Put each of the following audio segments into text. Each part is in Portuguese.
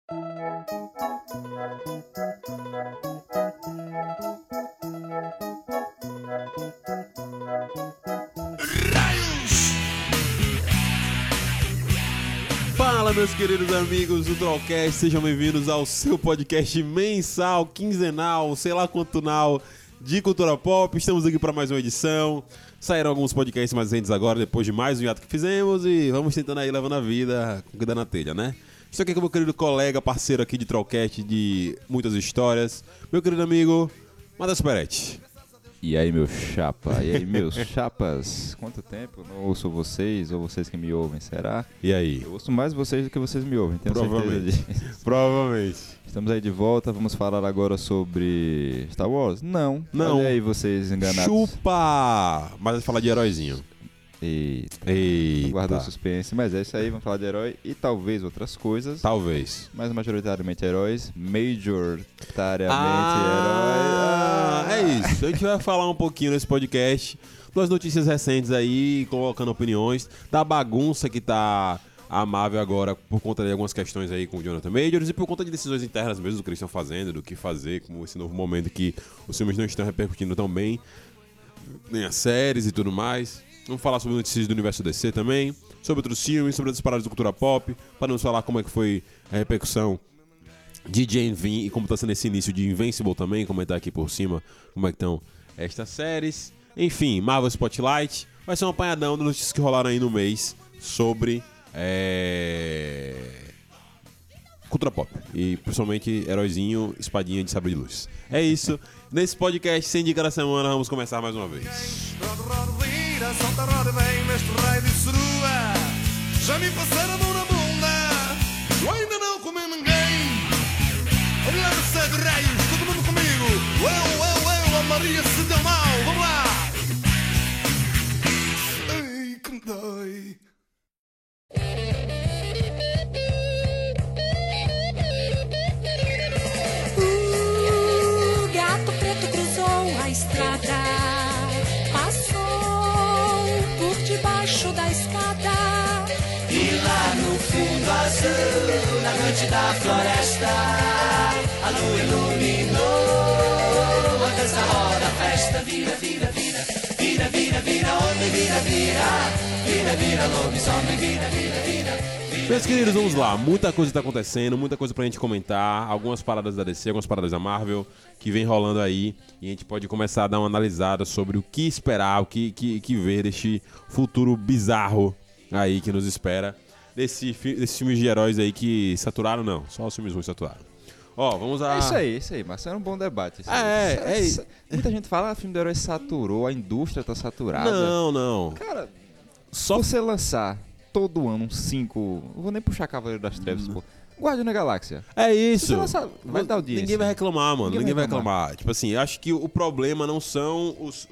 Fala, meus queridos amigos do Trollcast, sejam bem-vindos ao seu podcast mensal, quinzenal, sei lá quanto nal de cultura pop. Estamos aqui para mais uma edição. Saíram alguns podcasts mais recentes agora, depois de mais um hiato que fizemos, e vamos tentando aí levando a vida com que dá na telha, né? Estou aqui com meu querido colega, parceiro aqui de Trollcast de muitas histórias, meu querido amigo Matheus Peretti. E aí, meu chapa? E aí, meus chapas? Quanto tempo? Não ouço vocês ou vocês que me ouvem, será? E aí? Eu ouço mais vocês do que vocês me ouvem, tenho certeza disso. Provavelmente. Estamos aí de volta, vamos falar agora sobre Star Wars? Não. Não. Olha aí vocês enganados. Chupa! Mas vamos falar de heróizinho. Eita. Guardou o suspense, mas é isso aí, vamos falar de herói e talvez outras coisas. Talvez. Mas majoritariamente heróis, majoritariamente heróis. É isso. A gente vai falar um pouquinho nesse podcast, duas notícias recentes aí, colocando opiniões da bagunça que tá a Marvel agora por conta de algumas questões aí com o Jonathan Majors e por conta de decisões internas mesmo do que eles estão fazendo, do que fazer, como esse novo momento que os filmes não estão repercutindo tão bem, nem as séries e tudo mais. Vamos falar sobre notícias do universo DC também, sobre outros filmes, sobre outras paradas de cultura pop, para nos falar como é que foi a repercussão de Gen V e como está sendo esse início de Invincible também, comentar aqui por cima como é que estão estas séries. Enfim, Marvel Spotlight, vai ser um apanhadão das notícias que rolaram aí no mês sobre cultura pop e principalmente heróizinho, espadinha de sabre de luz. É isso, nesse podcast sem dica da semana, vamos começar mais uma vez. Salta, roda, vem, mestre rei de serua. Já me passaram a mão na bunda. Eu ainda não comi ninguém. Vamos lá, sete reis, todo mundo comigo. Eu, a Maria se deu mal. Vamos lá. Ai, que me dói. O gato preto cruzou a estrada. Debaixo da escada. E lá no fundo azul, na noite da floresta, a lua iluminou a dança, roda, a festa, vira, vira, vira, vira, vira, vira, homem, vira, vira, vira, vira, lobisomem, vira, vira, vira. Meus queridos, vamos lá, muita coisa tá acontecendo, muita coisa pra gente comentar, algumas paradas da DC, algumas paradas da Marvel que vem rolando aí, e a gente pode começar a dar uma analisada sobre o que esperar, o que ver deste futuro bizarro aí que nos espera, desses filmes de heróis aí que saturaram, não, só os filmes ruins saturaram. Ó, vamos a... É isso aí, Marcelo, é um bom debate. Muita gente fala, filme de herói saturou, a indústria tá saturada. Não. Cara, só você lançar todo ano 5, não vou nem puxar Cavaleiro das Trevas, pô. Guardião da Galáxia. É isso. Se você lançar, vai dar audiência. Ninguém vai reclamar, mano. Ninguém vai reclamar. Tipo assim, eu acho que o problema não são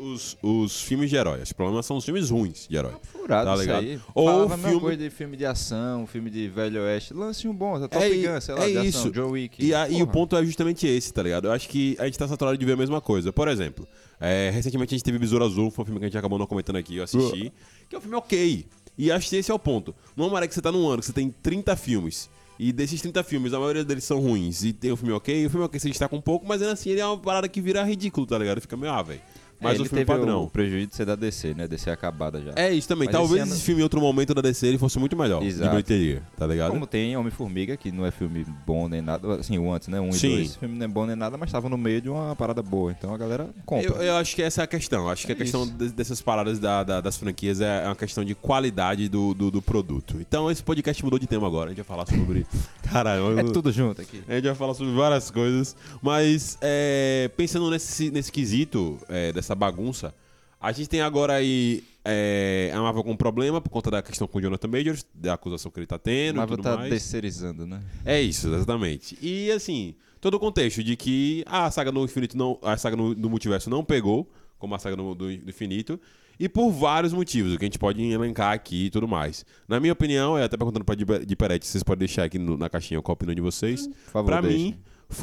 os filmes de heróis. O problema são os filmes ruins de herói. Furado, tá ligado? Aí. Ou a mesma coisa de filme de ação, filme de Velho Oeste. Lance um bom, Top Gun, sei lá, de isso. ação, John Wick. E o ponto é justamente esse, tá ligado? Eu acho que a gente tá saturado de ver a mesma coisa. Por exemplo, recentemente a gente teve Besouro Azul, foi um filme que a gente acabou não comentando aqui, eu assisti, que é um filme ok. E acho que esse é o ponto. Numa maré que você tá num ano, que você tem 30 filmes, e desses 30 filmes, a maioria deles são ruins, e tem um filme ok, o filme ok você destaca um pouco, mas ainda assim ele é uma parada que vira ridículo, tá ligado? Fica meio, velho. Mas o filme padrão. O prejuízo de ser da DC, né? DC acabada já. É isso também. Mas talvez esse filme em outro momento da DC ele fosse muito melhor. Exato. De bilheteria, tá ligado? Como tem Homem-Formiga, que não é filme bom nem nada. Assim, o antes, né? 1 e 2. Esse filme não é bom nem nada, mas tava no meio de uma parada boa. Então a galera compra. Eu acho que essa é a questão. Acho que a questão dessas paradas das franquias é uma questão de qualidade do produto. Então esse podcast mudou de tema agora. A gente vai falar sobre... Caralho. É tudo junto aqui. A gente vai falar sobre várias coisas. Mas pensando nesse quesito dessa bagunça, a gente tem agora aí a Marvel com um problema por conta da questão com o Jonathan Majors, da acusação que ele tá tendo. A Marvel e tudo tá mais. terceirizando, né? É isso, exatamente. E assim, todo o contexto de que a saga no infinito não, a saga do multiverso não pegou, como a saga do infinito, e por vários motivos, que a gente pode elencar aqui e tudo mais. Na minha opinião, até perguntando pra de Peretti, vocês podem deixar aqui na caixinha qual a opinião de vocês. Por favor, pra mim,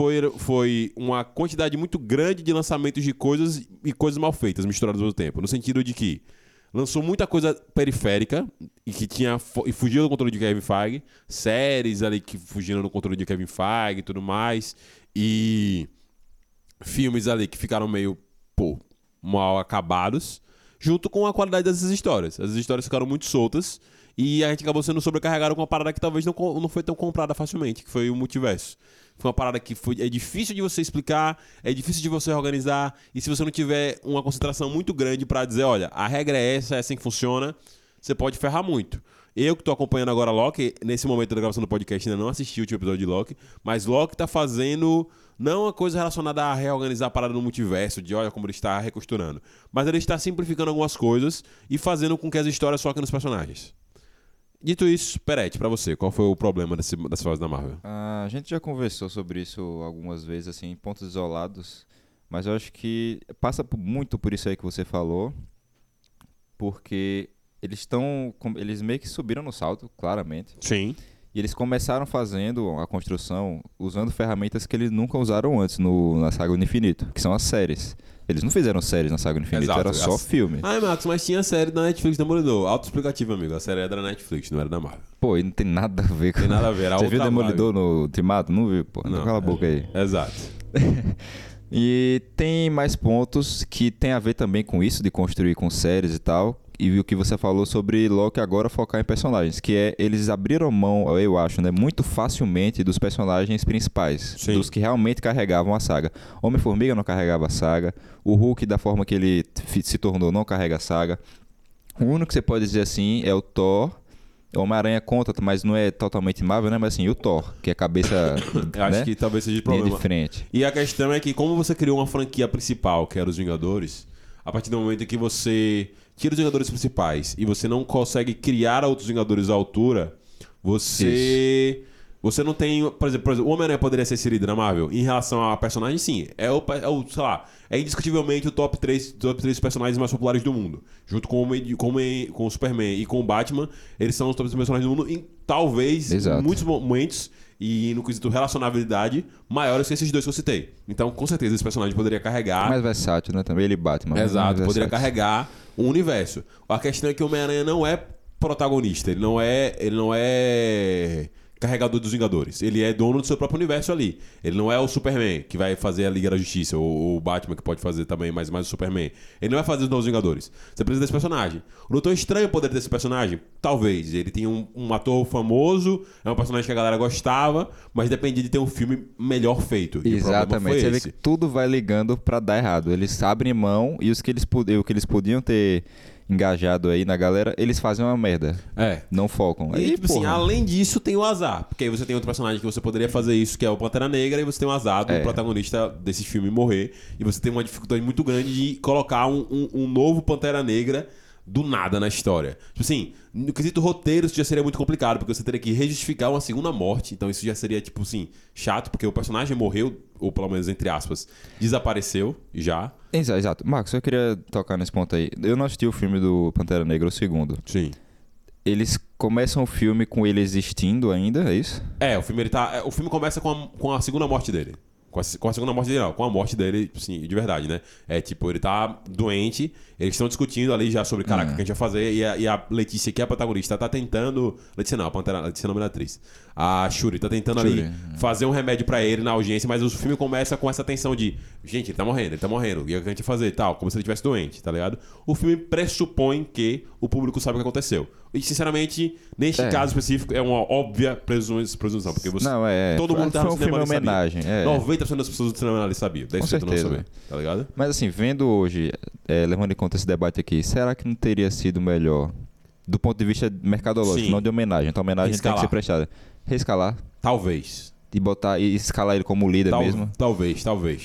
foi uma quantidade muito grande de lançamentos de coisas e coisas mal feitas, misturadas ao mesmo tempo. No sentido de que lançou muita coisa periférica e que e fugiu do controle de Kevin Feige, séries ali que fugiram do controle de Kevin Feige e tudo mais, e filmes ali que ficaram meio, mal acabados, junto com a qualidade dessas histórias. As histórias ficaram muito soltas e a gente acabou sendo sobrecarregado com uma parada que talvez não foi tão comprada facilmente, que foi o multiverso. Foi uma parada que é difícil de você explicar, é difícil de você organizar, e se você não tiver uma concentração muito grande pra dizer, olha, a regra é essa, é assim que funciona, você pode ferrar muito. Eu que tô acompanhando agora Loki, nesse momento da gravação do podcast ainda não assisti o último episódio de Loki, mas Loki tá fazendo não uma coisa relacionada a reorganizar a parada no multiverso, de olha como ele está recosturando, mas ele está simplificando algumas coisas e fazendo com que as histórias foquem nos personagens. Dito isso, Peretti, pra você, qual foi o problema dessa fase da Marvel? A gente já conversou sobre isso algumas vezes, assim, em pontos isolados, mas eu acho que passa muito por isso aí que você falou, porque eles meio que subiram no salto, claramente. Sim. E eles começaram fazendo a construção usando ferramentas que eles nunca usaram antes na Saga do Infinito, que são as séries. Eles não fizeram séries na Saga do Infinito, era só filme. Max, mas tinha série da Netflix Demolidor. Autoexplicativo, amigo. A série era da Netflix, não era da Marvel. Pô, e não tem nada a ver com... Tem nada a ver, era Você outra viu Demolidor no Ultimato? Não viu, pô. Não, cala a boca aí. Exato. E tem mais pontos que tem a ver também com isso, de construir com séries e tal. E o que você falou sobre Loki agora focar em personagens, que é, eles abriram mão, eu acho, né, muito facilmente dos personagens principais, Sim. dos que realmente carregavam a saga. Homem-Formiga não carregava a saga, o Hulk, da forma que ele se tornou, não carrega a saga. O único que você pode dizer assim é o Thor. O Homem-Aranha conta, mas não é totalmente Marvel, né? Mas assim, o Thor, que é a cabeça, Eu acho que talvez seja o problema. de frente. E a questão é que como você criou uma franquia principal, que era os Vingadores, a partir do momento em que você tira os Vingadores principais e você não consegue criar outros Vingadores à altura, você não tem... Por exemplo, o Homem-Aranha poderia ser inserido na Marvel? Em relação a personagem, sim. É sei lá, é indiscutivelmente o top 3 personagens mais populares do mundo. Junto com o Superman e com o Batman, eles são os top 3 personagens do mundo e talvez, em muitos momentos, e no quesito relacionabilidade, maiores que esses dois que eu citei. Então, com certeza, esse personagem poderia carregar... Mais versátil, né? Também ele Batman. Exato, poderia carregar um universo. A questão é que o Homem-Aranha não é protagonista, ele não é carregador dos Vingadores. Ele é dono do seu próprio universo ali. Ele não é o Superman, que vai fazer a Liga da Justiça, ou o Batman, que pode fazer também, mas mais o Superman. Ele não vai fazer os novos Vingadores. Você precisa desse personagem. O Doutor Estranho poderia ter esse personagem? Talvez. Ele tem um ator famoso, é um personagem que a galera gostava, mas dependia de ter um filme melhor feito. E exatamente. Você vê que tudo vai ligando pra dar errado. Eles abrem mão e o que eles podiam ter engajado aí na galera, eles fazem uma merda. Não focam. E, tipo assim, além disso, tem o azar. Porque aí você tem outro personagem que você poderia fazer isso, que é o Pantera Negra, e você tem o azar do protagonista desse filme morrer. E você tem uma dificuldade muito grande de colocar um novo Pantera Negra do nada na história. Tipo assim, no quesito roteiro isso já seria muito complicado, porque você teria que rejustificar uma segunda morte, então isso já seria, tipo assim, chato, porque o personagem morreu, ou pelo menos, entre aspas, desapareceu já. Exato. Marcos, eu queria tocar nesse ponto aí. Eu não assisti o filme do Pantera Negra, o segundo. Sim. Eles começam o filme com ele existindo ainda, é isso? O filme começa com a segunda morte dele. Com a segunda morte dele, não. Com a morte dele, assim, de verdade, né? É tipo, ele tá doente, eles estão discutindo ali já sobre, caraca, o que a gente vai fazer, e a Letícia, que é a protagonista, tá tentando... Letícia não, Letícia é o nome da atriz. A Shuri tá tentando ali fazer um remédio pra ele na urgência, mas o filme começa com essa tensão de, gente, ele tá morrendo, e o que a gente vai fazer e tal, como se ele estivesse doente, tá ligado? O filme pressupõe que o público sabe o que aconteceu. E, sinceramente, neste caso específico, é uma óbvia presunção, porque você... Todo mundo tá no cinema ali homenagem, 90% das pessoas do cinema ali sabiam. 10% não sabiam, tá ligado? Mas assim, vendo hoje, levando em conta esse debate aqui, será que não teria sido melhor, do ponto de vista mercadológico, não de homenagem? Então a homenagem tem que ser prestada. Reescalar. Talvez. E escalar ele como líder mesmo? Talvez.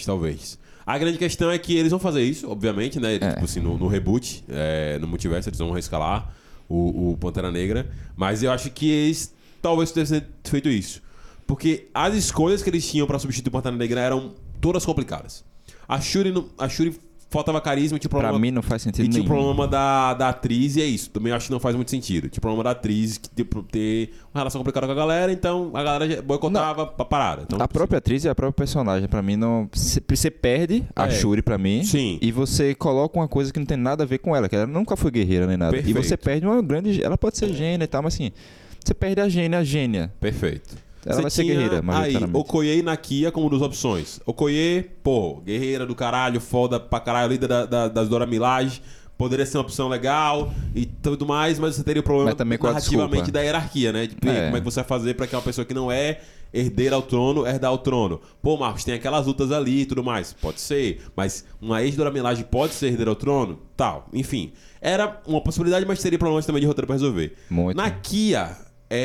A grande questão é que eles vão fazer isso, obviamente, né? Tipo assim, no reboot, no multiverso, eles vão reescalar o Pantera Negra. Mas eu acho que eles talvez tivessem feito isso. Porque as escolhas que eles tinham pra substituir o Pantera Negra eram todas complicadas. A Shuri faltava carisma, tinha problema... Pra mim não faz sentido E tinha o nenhum. problema da atriz, e é isso. Também acho que não faz muito sentido. Tinha o problema da atriz, que ter uma relação complicada com a galera, então a galera boicotava a parada. Então, A própria atriz e a própria personagem, pra mim, não. Você perde a É. Shuri pra mim. Sim. E você coloca uma coisa que não tem nada a ver com ela, que ela nunca foi guerreira nem nada. Perfeito. E você perde uma grande. Ela pode ser gênia e tal, mas assim. Você perde a gênia. Perfeito. Ela Você vai ser tinha guerreira, aí majoritariamente. Okoye e Nakia como duas opções. Okoye, pô, guerreira do caralho, foda pra caralho, líder das Dora Milaje. Poderia ser uma opção legal e tudo mais, mas você teria o problema Mas também com a narrativamente desculpa. da hierarquia, né? De É. como é que você vai fazer pra que uma pessoa que não é herdeira ao trono, herdar o trono. Pô, Marcos, tem aquelas lutas ali e tudo mais. Pode ser, mas uma ex-Dora Milaje pode ser herdeira ao trono? Tal, enfim. Era uma possibilidade, mas teria problemas também de roteiro pra resolver. Muito. Nakia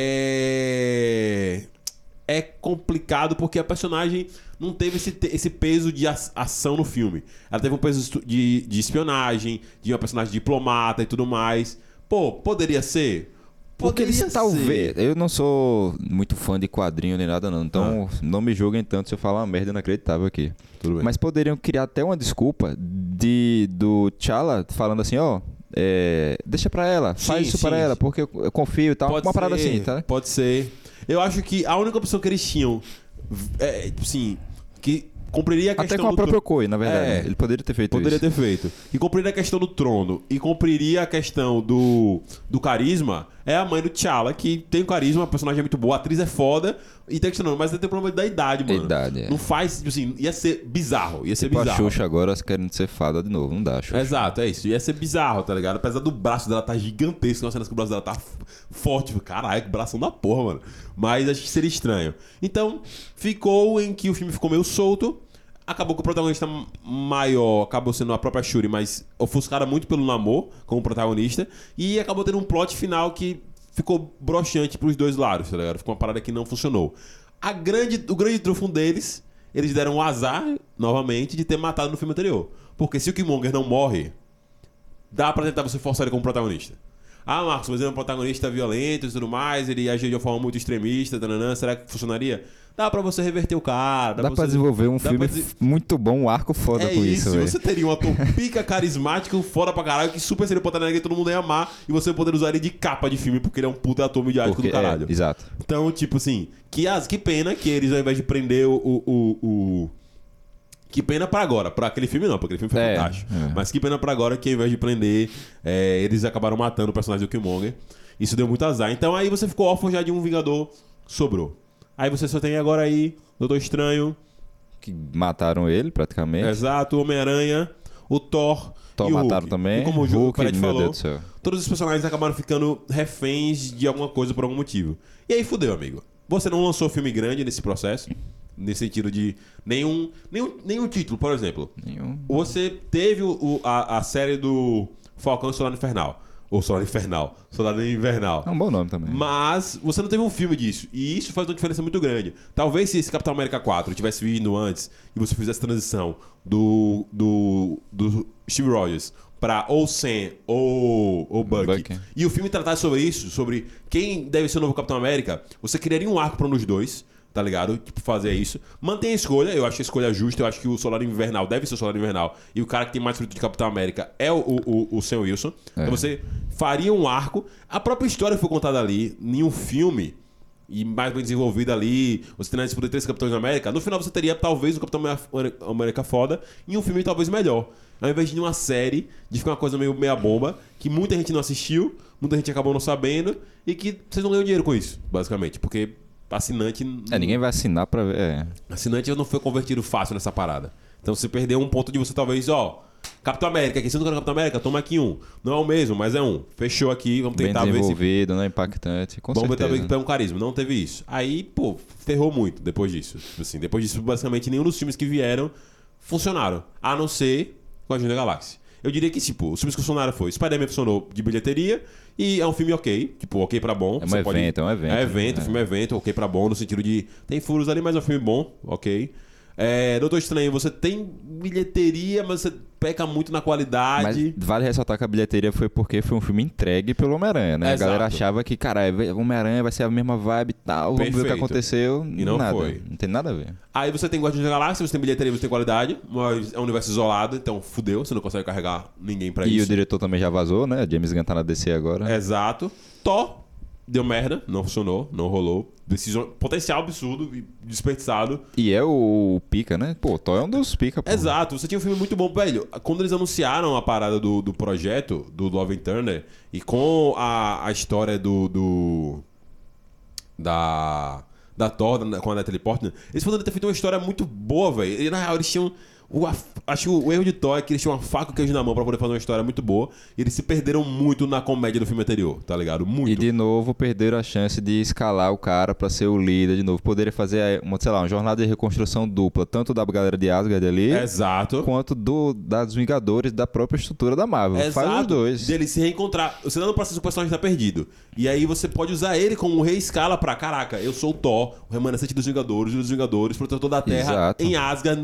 é complicado porque a personagem não teve esse peso de ação no filme. Ela teve um peso de espionagem, de uma personagem diplomata e tudo mais. Pô, poderia ser? Porque Poderia eles talvez. ser. Eu não sou muito fã de quadrinho nem nada, não. Então não me julguem tanto se eu falar uma merda inacreditável aqui. Tudo bem. Mas poderiam criar até uma desculpa do T'Challa falando assim, ó. Deixa pra ela, faz Sim, isso pra sim. ela, porque eu confio e tal. Pode uma parada ser, assim, tá? Pode ser. Eu acho que a única opção que eles tinham, tipo assim, que cumpriria a questão Até com a do própria Okoye, na verdade. É. Ele poderia ter feito Poderia isso. ter feito. E cumpriria a questão do trono e cumpriria a questão do carisma é a mãe do T'Challa, que tem carisma, a personagem é muito boa, a atriz é foda e tem questão, mas tem problema da idade, mano. Idade, é. Não faz, tipo assim, ia ser bizarro. Ia ser Tipo a bizarro. Xuxa agora querendo ser fada de novo. Não dá, Xuxa. Exato, é isso. Ia ser bizarro, tá ligado? Apesar do braço dela tá gigantesco, uma cena que o braço dela tá forte. Tipo, caralho, que bração da porra, mano. Mas acho que seria estranho. Então, ficou em que o filme ficou meio solto. Acabou que o protagonista maior acabou sendo a própria Shuri, mas ofuscada muito pelo Namor como protagonista. E acabou tendo um plot final que ficou broxante pros dois lados, tá ligado? Ficou uma parada que não funcionou. O grande trunfo deles, eles deram o azar, novamente, de ter matado no filme anterior. Porque se o Killmonger não morre, dá pra tentar você forçar ele como protagonista. Ah, Marcos, mas ele é um protagonista violento e tudo mais, ele agiu de uma forma muito extremista, tananã, será que funcionaria? Dá pra você reverter o cara. Dá pra você desenvolver um dá filme pra muito bom, um arco foda é com isso, isso, velho. você teria um ator pica carismático, foda pra caralho, que super seria o Pantera Negra e todo mundo ia amar, e você poderia usar ele de capa de filme, porque ele é um puta ator midiático Porque, do caralho. exato. Então, tipo assim, que pena que eles, ao invés de prender que pena pra agora. Pra aquele filme não, porque aquele filme foi fantástico. Mas que pena pra agora que ao invés de prender, eles acabaram matando o personagem do Killmonger. Isso deu muito azar. Então aí você ficou órfão já de um Vingador, sobrou. Aí você só tem agora aí Doutor Estranho, Que mataram ele, praticamente. exato, o Homem-Aranha, o Thor Thor e o mataram Hulk. também. E como o Hulk, Fred meu falou, Deus do céu. todos os personagens acabaram ficando reféns de alguma coisa por algum motivo. E aí fudeu, amigo. Você não lançou filme grande nesse processo, nesse sentido de nenhum título, por exemplo. Nenhum. Você teve a série do Falcão e Soldado Infernal. Ou Soldado Infernal. Soldado Invernal. É um bom nome também. Mas você não teve um filme disso. E isso faz uma diferença muito grande. Talvez se esse Capitão América 4 tivesse vindo antes e você fizesse a transição do Steve Rogers pra ou Sam ou Bucky. E o filme tratasse sobre isso, sobre quem deve ser o novo Capitão América, você criaria um arco pra um dos dois, tá ligado? Tipo, fazer isso. Mantém a escolha, eu acho a escolha justa, eu acho que o Soldado Invernal deve ser o Soldado Invernal e o cara que tem mais fruto de Capitão América é o Sam Wilson. Então você faria um arco. A própria história foi contada ali, em um filme e mais bem desenvolvida ali, você teria disputa de 3 Capitães da América, no final você teria talvez o Capitão América foda e um filme talvez melhor. Ao invés de uma série, de ficar uma coisa meio meia bomba, que muita gente não assistiu, muita gente acabou não sabendo e que vocês não ganham dinheiro com isso, basicamente, porque assinante... Ninguém vai assinar pra ver. Assinante não foi convertido fácil nessa parada. Então você perdeu um ponto de você talvez, Capitão América, aqui você não quer Capitão América? Toma aqui um. Não é o mesmo, mas é um. Fechou aqui, vamos Bem tentar ver se... desenvolvido, não é impactante. Com Vamos certeza. tentar ver que pega um carisma. Não teve isso. Aí, pô, ferrou muito depois disso. Assim, depois disso, basicamente, nenhum dos filmes que vieram funcionaram. A não ser com a Guardiões da Galáxia. Eu diria que, tipo, os filmes que funcionaram foi Spider-Man funcionou de bilheteria e é um filme ok. Tipo, ok pra bom. É um evento, é um evento. É evento, o filme é evento, ok pra bom, no sentido de... Tem furos ali, mas é um filme bom, ok. Doutor Estranho, você tem bilheteria, mas você peca muito na qualidade. Mas vale ressaltar que a bilheteria foi porque foi um filme entregue pelo Homem-Aranha, né? Exato. A galera achava que, cara, o Homem-Aranha vai ser a mesma vibe e tal. Vamos ver o que Perfeito. aconteceu. E não nada. foi. Não tem nada a ver. Aí você tem Guardiões da Galáxia, você tem bilheteria, você tem qualidade, mas é um universo isolado, então fudeu, você não consegue carregar ninguém pra E isso. o diretor também já vazou, né? James Gunn tá na DC agora. Exato. Thor deu merda, não funcionou, não rolou. Potencial absurdo e desperdiçado. E é o pica, né? Pô, Thor é um dos pica, pô. Exato, você tinha um filme muito bom, velho. Quando eles anunciaram a parada do projeto, do Love and Thunder, e com a história da Thor, com a Natalie Portman, eles poderiam ter feito uma história muito boa, velho. E na real, eles tinham... Acho que o erro de Thor é que eles tinham uma faca e um queijo na mão pra poder fazer uma história muito boa. E eles se perderam muito na comédia do filme anterior, tá ligado? Muito. E de novo perderam a chance de escalar o cara pra ser o líder de novo. Poderia fazer uma jornada de reconstrução dupla, tanto da galera de Asgard ali, Exato. quanto das Vingadores, da própria estrutura da Marvel. Faz os dois. Dele se reencontrar. Você não precisa o personagem tá perdido. E aí você pode usar ele como um reescala pra, caraca, eu sou o Thor, o remanescente dos Vingadores, protetor da Terra, Exato. em Asgard,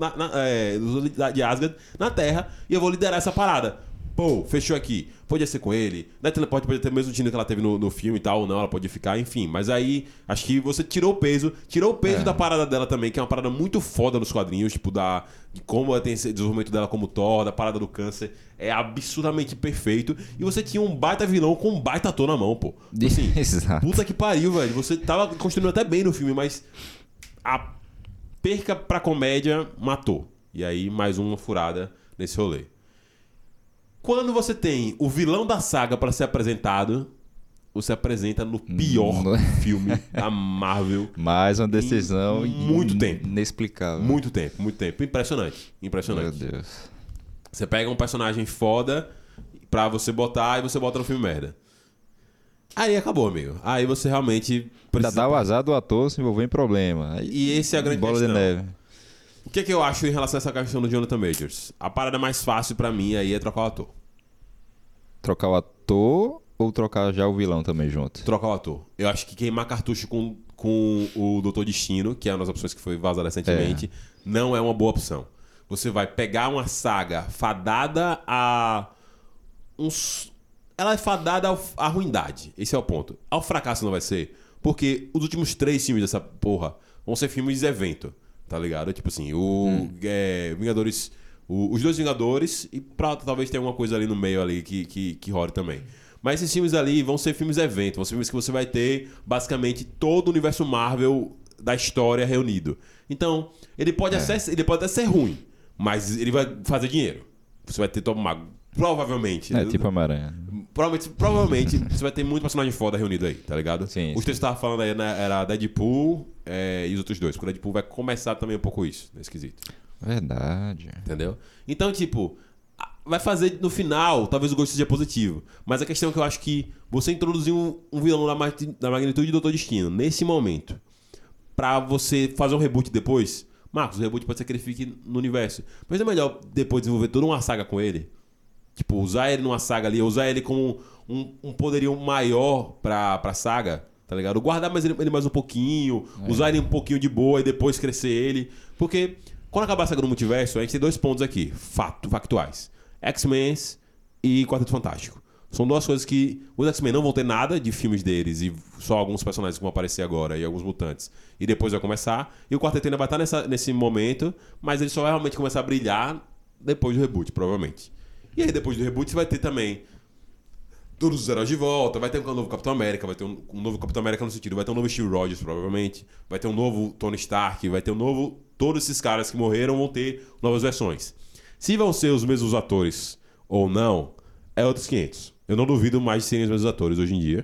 de Asgard, na Terra, e eu vou liderar essa parada. Pô, fechou aqui. Podia ser com ele. Natalie Portman pode ter o mesmo time que ela teve no filme e tal, ou não, ela pode ficar, enfim. Mas aí, acho que você tirou o peso da parada dela também, que é uma parada muito foda nos quadrinhos, tipo, de como ela tem esse desenvolvimento dela como Thor, da parada do câncer. É absurdamente perfeito. E você tinha um baita vilão com um baita ator na mão, pô. Assim, Exato. puta que pariu, velho. Você tava construindo até bem no filme, mas a perca pra comédia matou. E aí, mais uma furada nesse rolê. Quando você tem o vilão da saga pra ser apresentado, você apresenta no pior filme da Marvel. Mais uma decisão Muito tempo. inexplicável. Muito tempo. Impressionante. Meu Deus. Você pega um personagem foda pra você botar e você bota no filme merda. Aí acabou, amigo. Aí você realmente Ainda dá o azar do ator se envolver em problema. Aí, E esse é a grande bola questão. de neve. O que eu acho em relação a essa questão do Jonathan Majors? A parada mais fácil pra mim aí é trocar o ator. Trocar o ator ou trocar já o vilão também junto? Trocar o ator. Eu acho que queimar cartucho com o Doutor Destino, que é uma das opções que foi vazada recentemente, não é uma boa opção. Você vai pegar uma saga fadada a ela é fadada à ruindade. Esse é o ponto. Ao fracasso não vai ser, porque os últimos 3 filmes dessa porra vão ser filmes de evento, tá ligado? Tipo assim, Vingadores... Os 2 Vingadores e talvez tenha alguma coisa ali no meio ali que role também. Mas esses filmes ali vão ser filmes evento, vão ser filmes que você vai ter basicamente todo o universo Marvel da história reunido. Então, ele pode até ser ruim, mas ele vai fazer dinheiro. Você vai ter provavelmente. É tipo Homem-Aranha. Provavelmente você vai ter muito personagem foda reunido aí, tá ligado? Sim, Os que você tava falando aí era Deadpool e os outros 2. Porque o Deadpool vai começar também um pouco isso, nesse quesito. Verdade. Entendeu? Então, tipo, vai fazer no final, talvez o gosto seja positivo. Mas a questão é que eu acho que você introduzir um vilão da magnitude do Doutor Destino, nesse momento, pra você fazer um reboot depois, Marcos, o reboot pode ser que ele fique no universo. Mas é melhor depois desenvolver toda uma saga com ele. Tipo, usar ele numa saga ali, usar ele como um poderio maior pra saga, tá ligado? Guardar ele mais um pouquinho, usar ele um pouquinho de boa e depois crescer ele. Porque quando acabar a saga do multiverso, a gente tem 2 pontos aqui, factuais. X-Men e Quarteto Fantástico. São 2 coisas que os X-Men não vão ter nada de filmes deles e só alguns personagens que vão aparecer agora e alguns mutantes. E depois vai começar. E o Quarteto ainda vai estar nesse momento, mas ele só vai realmente começar a brilhar depois do reboot, provavelmente. E aí depois do reboot você vai ter também todos os heróis de volta, vai ter um novo Capitão América, vai ter um novo Capitão América no sentido, vai ter um novo Steve Rogers, provavelmente, vai ter um novo Tony Stark, vai ter um novo... Todos esses caras que morreram vão ter novas versões. Se vão ser os mesmos atores ou não, é outros 500. Eu não duvido mais de serem os mesmos atores hoje em dia.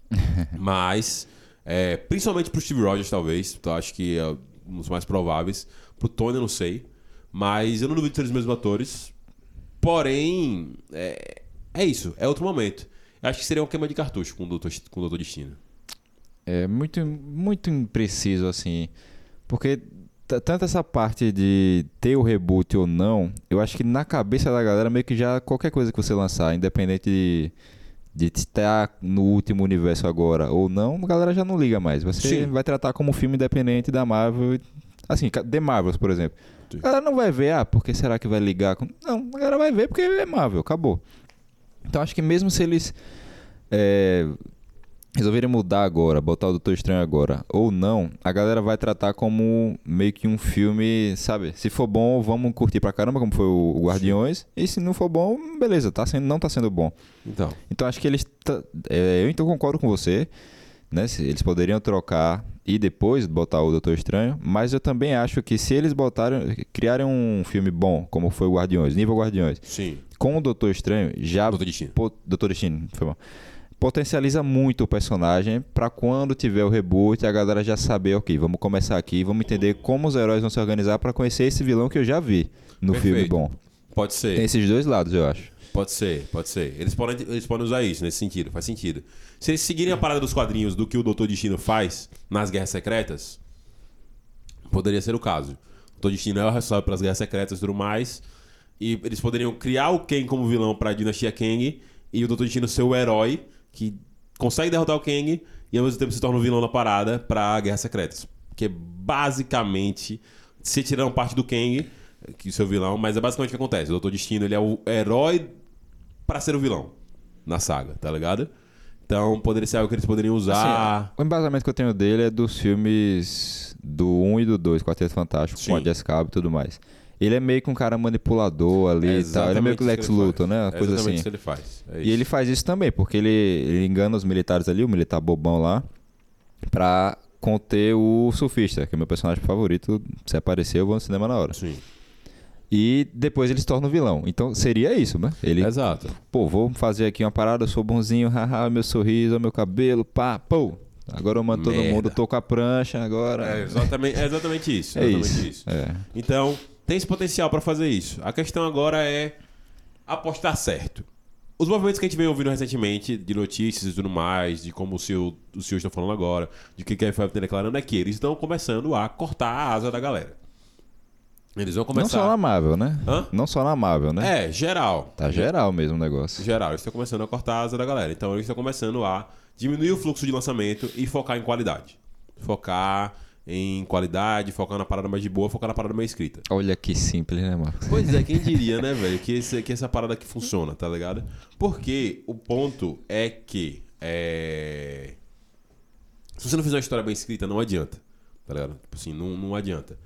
Mas, principalmente pro Steve Rogers, talvez. Eu acho que é um dos mais prováveis. Pro Tony, eu não sei. Mas eu não duvido de serem os mesmos atores. Porém, é isso. É outro momento. Eu acho que seria uma queima de cartucho com o Doutor Destino. É muito, muito impreciso, assim. Porque tanto essa parte de ter o reboot ou não, eu acho que na cabeça da galera meio que já qualquer coisa que você lançar, independente de estar no último universo agora ou não, a galera já não liga mais. Você vai tratar como um filme independente da Marvel. Assim, The Marvels, por exemplo. Exato. A galera não vai ver, porque será que vai ligar? Não, a galera vai ver porque é Marvel, acabou. Então acho que mesmo se eles resolverem mudar agora, botar o Doutor Estranho agora, ou não, a galera vai tratar como meio que um filme, sabe? Se for bom, vamos curtir pra caramba, como foi o Guardiões, e se não for bom, beleza, não tá sendo bom. Então acho que eles... eu então concordo com você, né? Eles poderiam trocar e depois botar o Doutor Estranho, mas eu também acho que se eles criarem um filme bom, como foi o Guardiões, nível Guardiões, Sim. com o Doutor Estranho, já... Doutor Destino, foi bom. Potencializa muito o personagem pra quando tiver o reboot a galera já saber, ok, vamos começar aqui, vamos entender como os heróis vão se organizar pra conhecer esse vilão que eu já vi no filme bom. Pode ser. Tem esses dois lados, eu acho. Pode ser. Eles podem usar isso nesse sentido, faz sentido. Se eles seguirem a parada dos quadrinhos do que o Doutor Destino faz nas Guerras Secretas, poderia ser o caso. O Doutor Destino é o responsável pelas Guerras Secretas e tudo mais, e eles poderiam criar o Kang como vilão pra dinastia Kang e o Doutor Destino ser o herói que consegue derrotar o Kang e ao mesmo tempo se torna um vilão na parada pra Guerras Secretas. Que é basicamente... Se tiraram parte do Kang, que é o seu vilão, mas é basicamente o que acontece. O Doutor Destino, ele é o herói pra ser o vilão na saga, tá ligado? Então poderia ser algo que eles poderiam usar. Assim, o embasamento que eu tenho dele é dos filmes do 1 e do 2, Quarteto Fantástico, com a Jessica Alba e tudo mais. Ele é meio que um cara manipulador ali e tal. Ele é meio que o Lex Luthor, né? Uma coisa assim. Isso que ele faz. E ele faz isso também, porque ele engana os militares ali, o militar bobão lá, pra conter o surfista, que é o meu personagem favorito. Se aparecer, eu vou no cinema na hora. Sim. E depois ele se torna o vilão. Então seria isso, né? Exato. Pô, vou fazer aqui uma parada, eu sou bonzinho, haha, meu sorriso, meu cabelo, pá, pô. Agora eu mando todo mundo, tô com a prancha, agora... É exatamente isso. Isso. Então... Tem esse potencial pra fazer isso. A questão agora é apostar certo. Os movimentos que a gente vem ouvindo recentemente, de notícias e tudo mais, de como os senhores estão falando agora, de que Kevin Feige está declarando, é que eles estão começando a cortar a asa da galera. Eles vão começar... Não só na Marvel, né? Não só na Marvel, né? Geral. Tá geral mesmo o negócio. Geral. Eles estão começando a cortar a asa da galera. Então eles estão começando a diminuir o fluxo de lançamento e focar em qualidade. Focar na parada mais de boa, focar na parada mais escrita. Olha que simples, né, Marcos? Pois é, quem diria, né, velho, que essa parada aqui funciona, tá ligado? Porque o ponto é que se você não fizer uma história bem escrita, não adianta, tá ligado? Tipo assim, não adianta.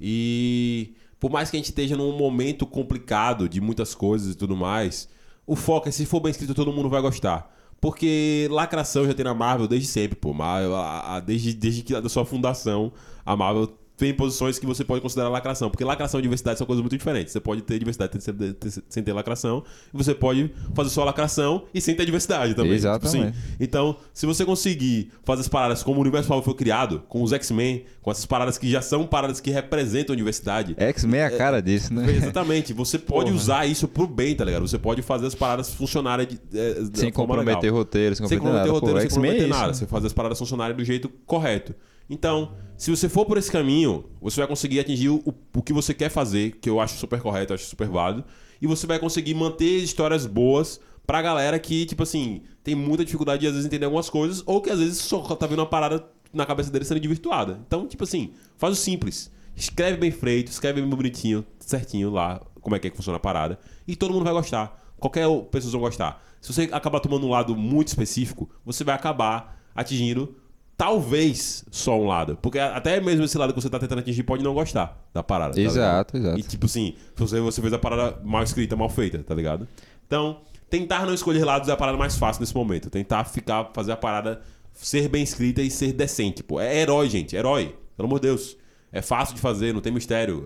E por mais que a gente esteja num momento complicado de muitas coisas e tudo mais, o foco é, se for bem escrito, todo mundo vai gostar. Porque lacração já tem na Marvel desde sempre, pô. Desde que da sua fundação, a Marvel tem posições que você pode considerar lacração. Porque lacração e diversidade são coisas muito diferentes. Você pode ter diversidade sem ter lacração. E você pode fazer só lacração e sem ter diversidade também. Exatamente. Tipo assim. Então, se você conseguir fazer as paradas como o universo Marvel foi criado, com os X-Men, com essas paradas que já são paradas que representam a diversidade... X-Men é a cara disso, né? Exatamente. Você pode usar isso pro bem, tá ligado? Você pode fazer as paradas funcionarem sem comprometer roteiro, sem comprometer nada. Você fazer as paradas funcionarem do jeito correto. Então, se você for por esse caminho, você vai conseguir atingir o que você quer fazer, que eu acho super correto, eu acho super válido, e você vai conseguir manter histórias boas pra galera que, tipo assim, tem muita dificuldade de às vezes entender algumas coisas, ou que às vezes só tá vendo uma parada na cabeça dele sendo desvirtuada. Então, tipo assim, faz o simples. Escreve bem feito, escreve bem bonitinho, certinho lá, como é que funciona a parada, e todo mundo vai gostar. Qualquer pessoa vai gostar. Se você acabar tomando um lado muito específico, você vai acabar atingindo talvez só um lado. Porque até mesmo esse lado que você tá tentando atingir pode não gostar da parada. Exato, tá exato. E tipo assim, você fez a parada mal escrita, mal feita, tá ligado? Então, tentar não escolher lados é a parada mais fácil nesse momento. Tentar fazer a parada ser bem escrita e ser decente. Pô. É herói, gente. Herói. Pelo amor de Deus. É fácil de fazer, não tem mistério.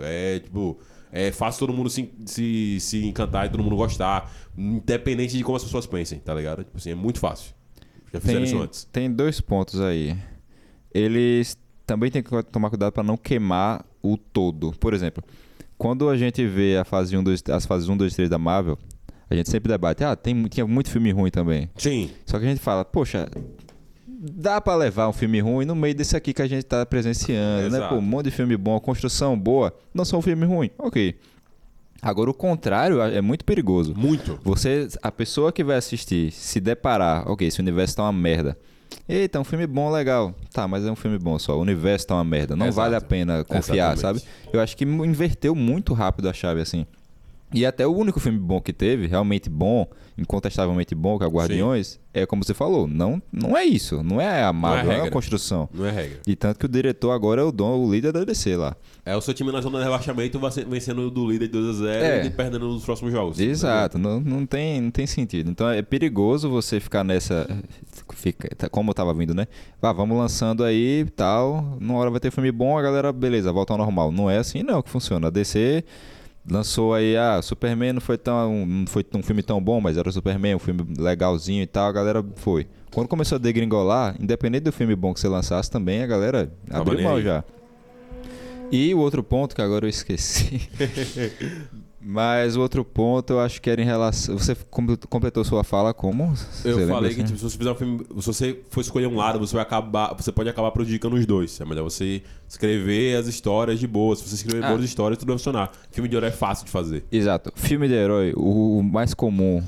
É fácil todo mundo se encantar e todo mundo gostar. Independente de como as pessoas pensem, tá ligado? Tipo assim, é muito fácil. Já fizeram isso antes. Tem dois pontos aí. Eles também tem que tomar cuidado para não queimar o todo. Por exemplo, quando a gente vê as fases 1, 2 e 3 da Marvel, a gente sempre debate, tinha muito filme ruim também. Sim. Só que a gente fala, poxa, dá para levar um filme ruim no meio desse aqui que a gente tá presenciando, né? Pô, um monte de filme bom, a construção boa, não só um filme ruim. Ok. Agora, o contrário é muito perigoso. Muito. A pessoa que vai assistir, se deparar, ok, esse universo tá uma merda, Eita, um filme bom, legal. Tá, mas é um filme bom só. O universo tá uma merda. Não Exato. vale a pena confiar, Exatamente. sabe? Eu acho que inverteu muito rápido a chave, assim. E até o único filme bom que teve, realmente bom, incontestavelmente bom, que é o Guardiões, é como você falou, não é isso. Não é a Marvel, não é a regra. construção. Não é regra. E tanto que o diretor agora é o líder da DC lá. É o seu time na zona de rebaixamento vencendo do líder de 2-0 e perdendo nos próximos jogos. Exato, não tem sentido. Então é perigoso você ficar nessa. Como eu tava vindo, né? Vamos lançando aí e tal. Numa hora vai ter filme bom, a galera, beleza, volta ao normal. Não é assim não que funciona. A DC lançou aí, Superman não foi um filme tão bom, mas era o Superman, um filme legalzinho e tal, a galera foi. Quando começou a degringolar, independente do filme bom que você lançasse também, a galera abriu mão já. E o outro ponto, que agora eu esqueci. Mas o outro ponto eu acho que era em relação. Você completou sua fala como? Eu falei que tipo, se você fizer um filme, se você for escolher um lado, você pode acabar prejudicando os dois. É melhor você escrever as histórias de boa. Se você escrever boas histórias, tudo vai funcionar. Filme de herói é fácil de fazer. Exato. Filme de herói, o mais comum.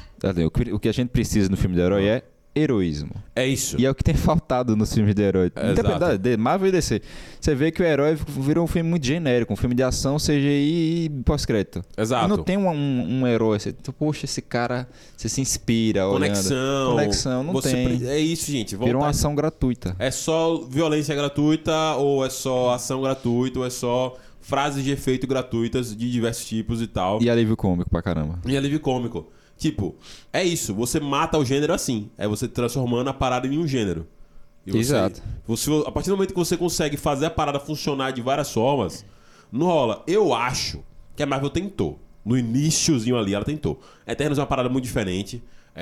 O que a gente precisa no filme de herói é heroísmo. É isso. E é o que tem faltado nos filmes de herói. Exato. De Marvel e DC. Você vê que o herói virou um filme muito genérico, um filme de ação, CGI e pós-crédito. Exato. E não tem um herói. Poxa, esse cara, você se inspira olhando. Conexão, não tem. É isso, gente. Virou uma ação gratuita. É só violência gratuita, ou é só ação gratuita, ou é só frases de efeito gratuitas de diversos tipos e tal. E alívio cômico pra caramba. E alívio cômico. Tipo, é isso. Você mata o gênero assim. É você transformando a parada em um gênero. E Exato. A partir do momento que você consegue fazer a parada funcionar de várias formas, não rola. Eu acho que a Marvel tentou. No iniciozinho ali, ela tentou. Eternos é uma parada muito diferente.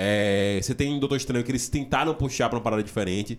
Você tem Doutor Estranho que eles tentaram puxar pra uma parada diferente.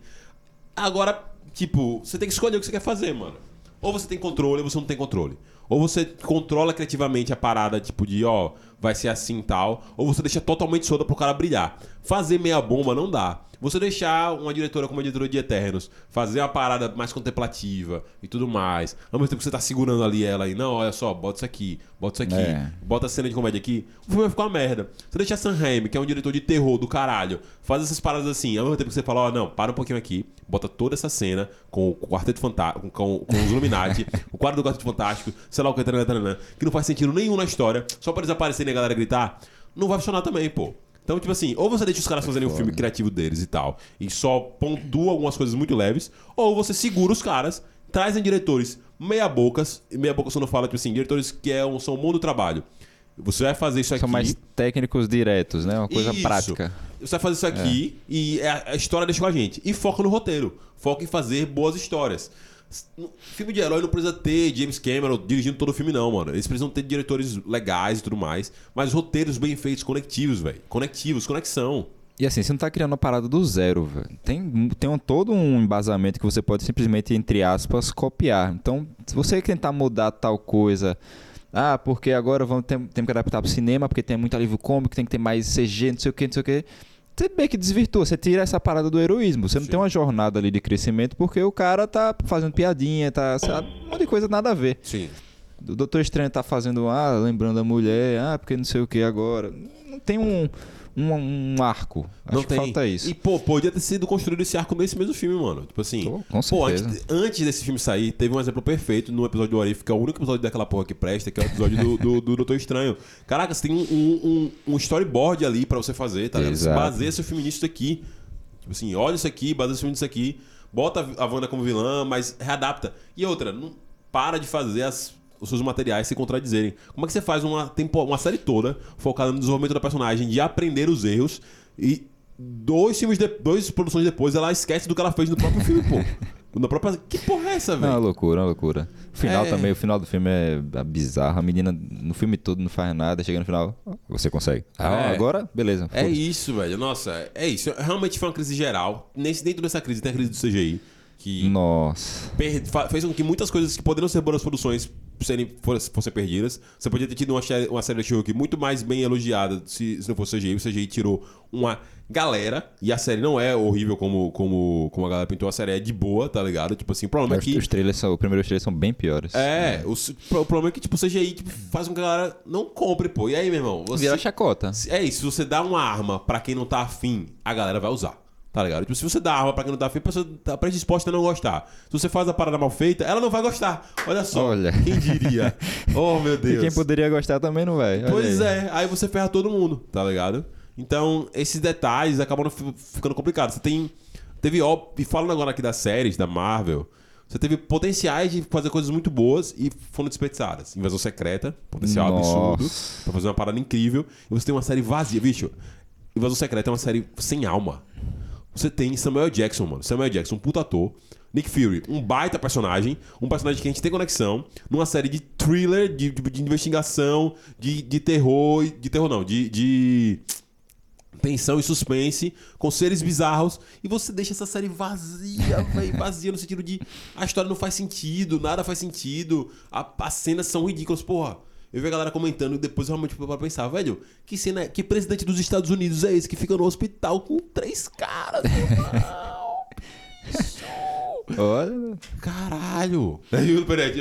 Agora, tipo, você tem que escolher o que você quer fazer, mano. Ou você tem controle ou você não tem controle. Ou você controla criativamente a parada, tipo de, vai ser assim e tal. Ou você deixa totalmente solta pro cara brilhar. Fazer meia bomba não dá. Você deixar uma diretora como a diretora de Eternos fazer uma parada mais contemplativa e tudo mais, ao mesmo tempo que você tá segurando ali ela aí, não, olha só, bota isso aqui, bota a cena de comédia aqui, o filme vai ficar uma merda. Você deixar Sam Raimi, que é um diretor de terror do caralho, faz essas paradas assim, ao mesmo tempo que você fala, não, para um pouquinho aqui, bota toda essa cena com o Quarteto Fantástico, com os Illuminati, o quadro do Quarteto Fantástico, sei lá o que, que não faz sentido nenhum na história, só pra eles aparecerem e a galera gritar, não vai funcionar também, pô. Então, tipo assim, ou você deixa os caras fazerem um filme criativo deles e tal, e só pontua algumas coisas muito leves, ou você segura os caras, trazem diretores meia-bocas, e meia-boca só não fala, tipo assim, diretores que são o mundo do trabalho. Você vai fazer isso aqui... São mais técnicos diretos, né? Uma coisa Isso. prática. Você vai fazer isso aqui e a história deixa com a gente. E foca no roteiro. Foca em fazer boas histórias. Filme de herói não precisa ter James Cameron dirigindo todo o filme, não, mano. Eles precisam ter diretores legais e tudo mais. Mas roteiros bem feitos, conectivos, velho. Conexão. E assim, você não tá criando uma parada do zero, velho. Tem todo um embasamento que você pode simplesmente, entre aspas, copiar. Então, se você tentar mudar tal coisa... porque agora temos que adaptar pro cinema, porque tem muito alívio cômico, tem que ter mais CG, não sei o que. Você meio que desvirtua, você tira essa parada do heroísmo. Você não tem uma jornada ali de crescimento, porque o cara tá fazendo piadinha, sabe, um monte de coisa nada a ver. Sim. O Doutor Estranho tá fazendo, lembrando a mulher, porque não sei o que agora. Não tem um arco. Acho que falta isso. E, podia ter sido construído esse arco nesse mesmo filme, mano. Tipo assim... Com certeza. Antes desse filme sair, teve um exemplo perfeito no episódio do What If, que é o único episódio daquela porra que presta, que é o episódio do Doutor Estranho. Caraca, você tem um storyboard ali pra você fazer, tá ligado? Você baseia seu filme nisso daqui. Tipo assim, olha isso aqui, baseia seu filme nisso aqui, bota a Wanda como vilã, mas readapta. E outra, não para de fazer os seus materiais se contradizerem. Como é que você faz uma série toda focada no desenvolvimento da personagem, de aprender os erros, e duas produções depois ela esquece do que ela fez no próprio filme, pô. Na própria... Que porra é essa, velho? Não, loucura. O final do filme é bizarro. A menina no filme todo não faz nada, chega no final, você consegue. Agora, beleza. É isso, velho. Nossa, é isso. Realmente foi uma crise geral. Dentro dessa crise tem a crise do CGI. Que Nossa. Fez com que muitas coisas que poderiam ser boas produções fossem perdidas. Você podia ter tido uma série de She-Hulk muito mais bem elogiada se não fosse CGI. O CGI tirou uma galera. E a série não é horrível como a galera pintou. A série é de boa, tá ligado? Tipo assim, o problema é que... Os primeiros trailers são bem piores. O problema é que tipo, o CGI faz com que a galera não compre, pô. E aí, meu irmão? Vira chacota. É isso. Se você dá uma arma pra quem não tá afim, a galera vai usar. Tá ligado? Tipo, se você dá arma pra quem não tá afim, a pessoa tá predisposta a não gostar. Se você faz a parada mal feita, ela não vai gostar. Olha só. Olha. Quem diria? Oh, meu Deus. E quem poderia gostar também não vai. Olha Pois aí. é, aí você ferra todo mundo, tá ligado? Então, esses detalhes acabam ficando complicados. E falando agora aqui das séries da Marvel, você teve potenciais de fazer coisas muito boas e foram desperdiçadas. Invasão Secreta, potencial absurdo, pra fazer uma parada incrível. E você tem uma série vazia, bicho. Invasão Secreta é uma série sem alma. Você tem Samuel Jackson, mano. Samuel Jackson, um puta ator. Nick Fury, um baita personagem. Um personagem que a gente tem conexão. Numa série de thriller, de investigação, de terror. De terror não, de tensão e suspense, com seres bizarros. E você deixa essa série vazia, velho. Vazia no sentido de a história não faz sentido, nada faz sentido. As cenas são ridículas, porra. Eu vi a galera comentando e depois eu realmente fui pra pensar, velho, que cena, que presidente dos Estados Unidos é esse que fica no hospital com 3 caras, irmão? Olha. Caralho. Peraí,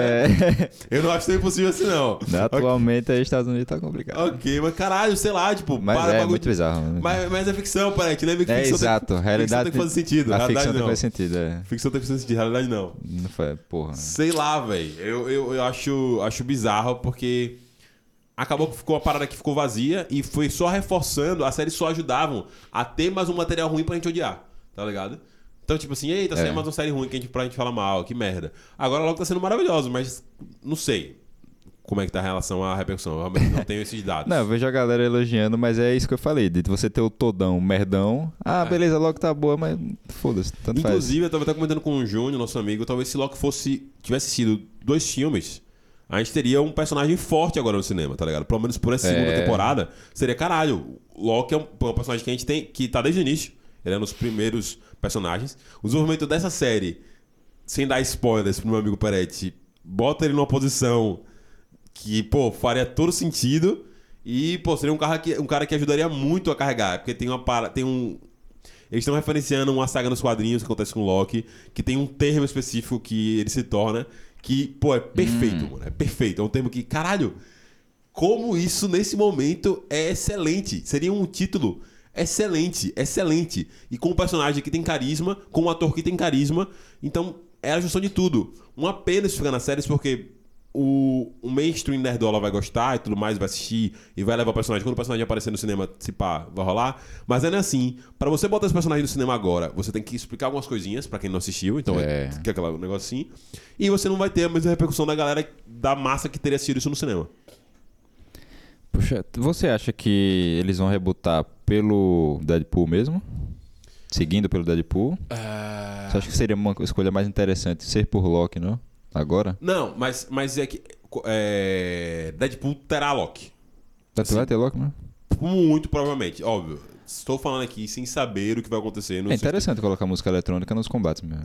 eu não acho tão impossível assim, não. Atualmente aí Estados Unidos tá complicado. Ok, mas caralho, sei lá, tipo... Mas é muito bizarro. Mas é ficção, peraí, que lembra que ficção exato. Realidade ficção tem que fazer sentido. A ficção realidade tem que não. fazer sentido, é. Ficção tem que fazer sentido, realidade não. Não foi, porra. Sei lá, velho. Eu acho bizarro porque acabou que ficou uma parada que ficou vazia e foi só reforçando, as séries só ajudavam a ter mais um material ruim pra gente odiar, tá ligado? Então, tipo assim, eita, saiu mais uma série ruim pra gente falar mal, que merda. Agora logo tá sendo maravilhoso, mas não sei como é que tá a relação à repercussão. Eu realmente não tenho esses dados. Não, eu vejo a galera elogiando, mas é isso que eu falei, de você ter o todão, merdão. Beleza, logo tá boa, mas foda-se, tanto faz. Inclusive, eu tava até comentando com o Júnior, nosso amigo, talvez se Loki tivesse sido 2 filmes, a gente teria um personagem forte agora no cinema, tá ligado? Pelo menos por essa segunda temporada, seria caralho. Loki é um personagem que a gente tem, que tá desde o início. Ele é um dos primeiros personagens. O desenvolvimento dessa série, sem dar spoilers pro meu amigo Peretti, bota ele numa posição que, pô, faria todo sentido. E, pô, seria um cara que ajudaria muito a carregar. Porque eles estão referenciando uma saga nos quadrinhos que acontece com o Loki, que tem um termo específico que ele se torna, que, pô, é perfeito, mano. É perfeito. É um termo que, caralho, como isso nesse momento é excelente. Seria um título excelente, excelente. E com um personagem que tem carisma, com um ator que tem carisma. Então, é a junção de tudo. Uma pena isso ficar nas séries, porque o mainstream nerdola vai gostar e tudo mais, vai assistir e vai levar o personagem. Quando o personagem aparecer no cinema, se pá, vai rolar. Mas não é assim. Pra você botar esse personagem no cinema agora, você tem que explicar algumas coisinhas pra quem não assistiu. Então, que é aquele negócio assim. E você não vai ter a mesma repercussão da galera, da massa que teria assistido isso no cinema. Puxa, você acha que eles vão rebutar pelo Deadpool mesmo? Seguindo pelo Deadpool? Você acha que seria uma escolha mais interessante ser por Loki, não? Agora? Não, mas é que Deadpool terá Loki. Deadpool vai ter Loki, não? Muito provavelmente, óbvio. Estou falando aqui sem saber o que vai acontecer. É interessante colocar música eletrônica nos combates, meu.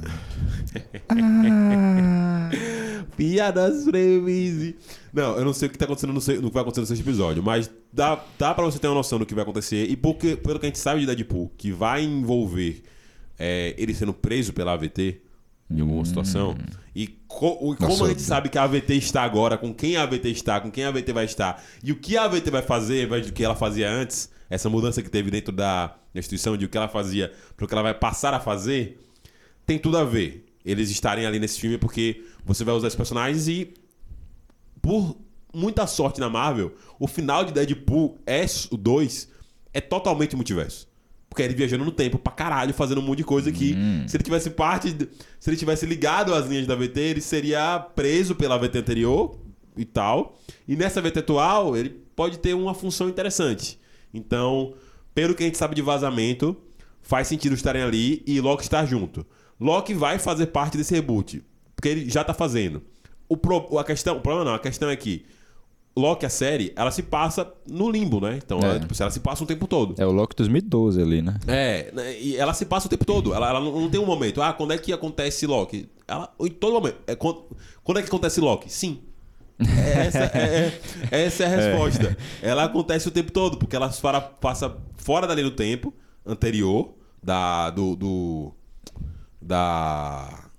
Piadas breves. Não, eu não sei o que tá acontecendo no que vai acontecer nesse episódio, mas dá pra você ter uma noção do que vai acontecer. E pelo que a gente sabe de Deadpool, que vai envolver ele sendo preso pela AVT em alguma situação. E como a gente sabe que a AVT está agora, com quem a AVT está, com quem a AVT vai estar, e o que a AVT vai fazer, ao invés do que ela fazia antes, essa mudança que teve dentro da instituição de o que ela fazia para o que ela vai passar a fazer, tem tudo a ver. Eles estarem ali nesse filme porque você vai usar esses personagens e, por muita sorte na Marvel, o final de Deadpool o 2 é totalmente multiverso. Porque ele viajando no tempo pra caralho, fazendo um monte de coisa que, se ele tivesse ligado às linhas da VT, ele seria preso pela VT anterior e tal. E nessa VT atual, ele pode ter uma função interessante. Então, pelo que a gente sabe de vazamento, faz sentido estarem ali e Loki estar junto. Loki vai fazer parte desse reboot, porque ele já tá fazendo. A questão é que Loki, a série, ela se passa no limbo, né? Então, ela se passa o tempo todo. É o Loki 2012 ali, né? E ela se passa o tempo todo. Ela não tem um momento. Quando é que acontece Loki? Em todo momento. Quando é que acontece Loki? Sim. Essa é a resposta. Ela acontece o tempo todo, porque ela passa fora da linha do tempo anterior,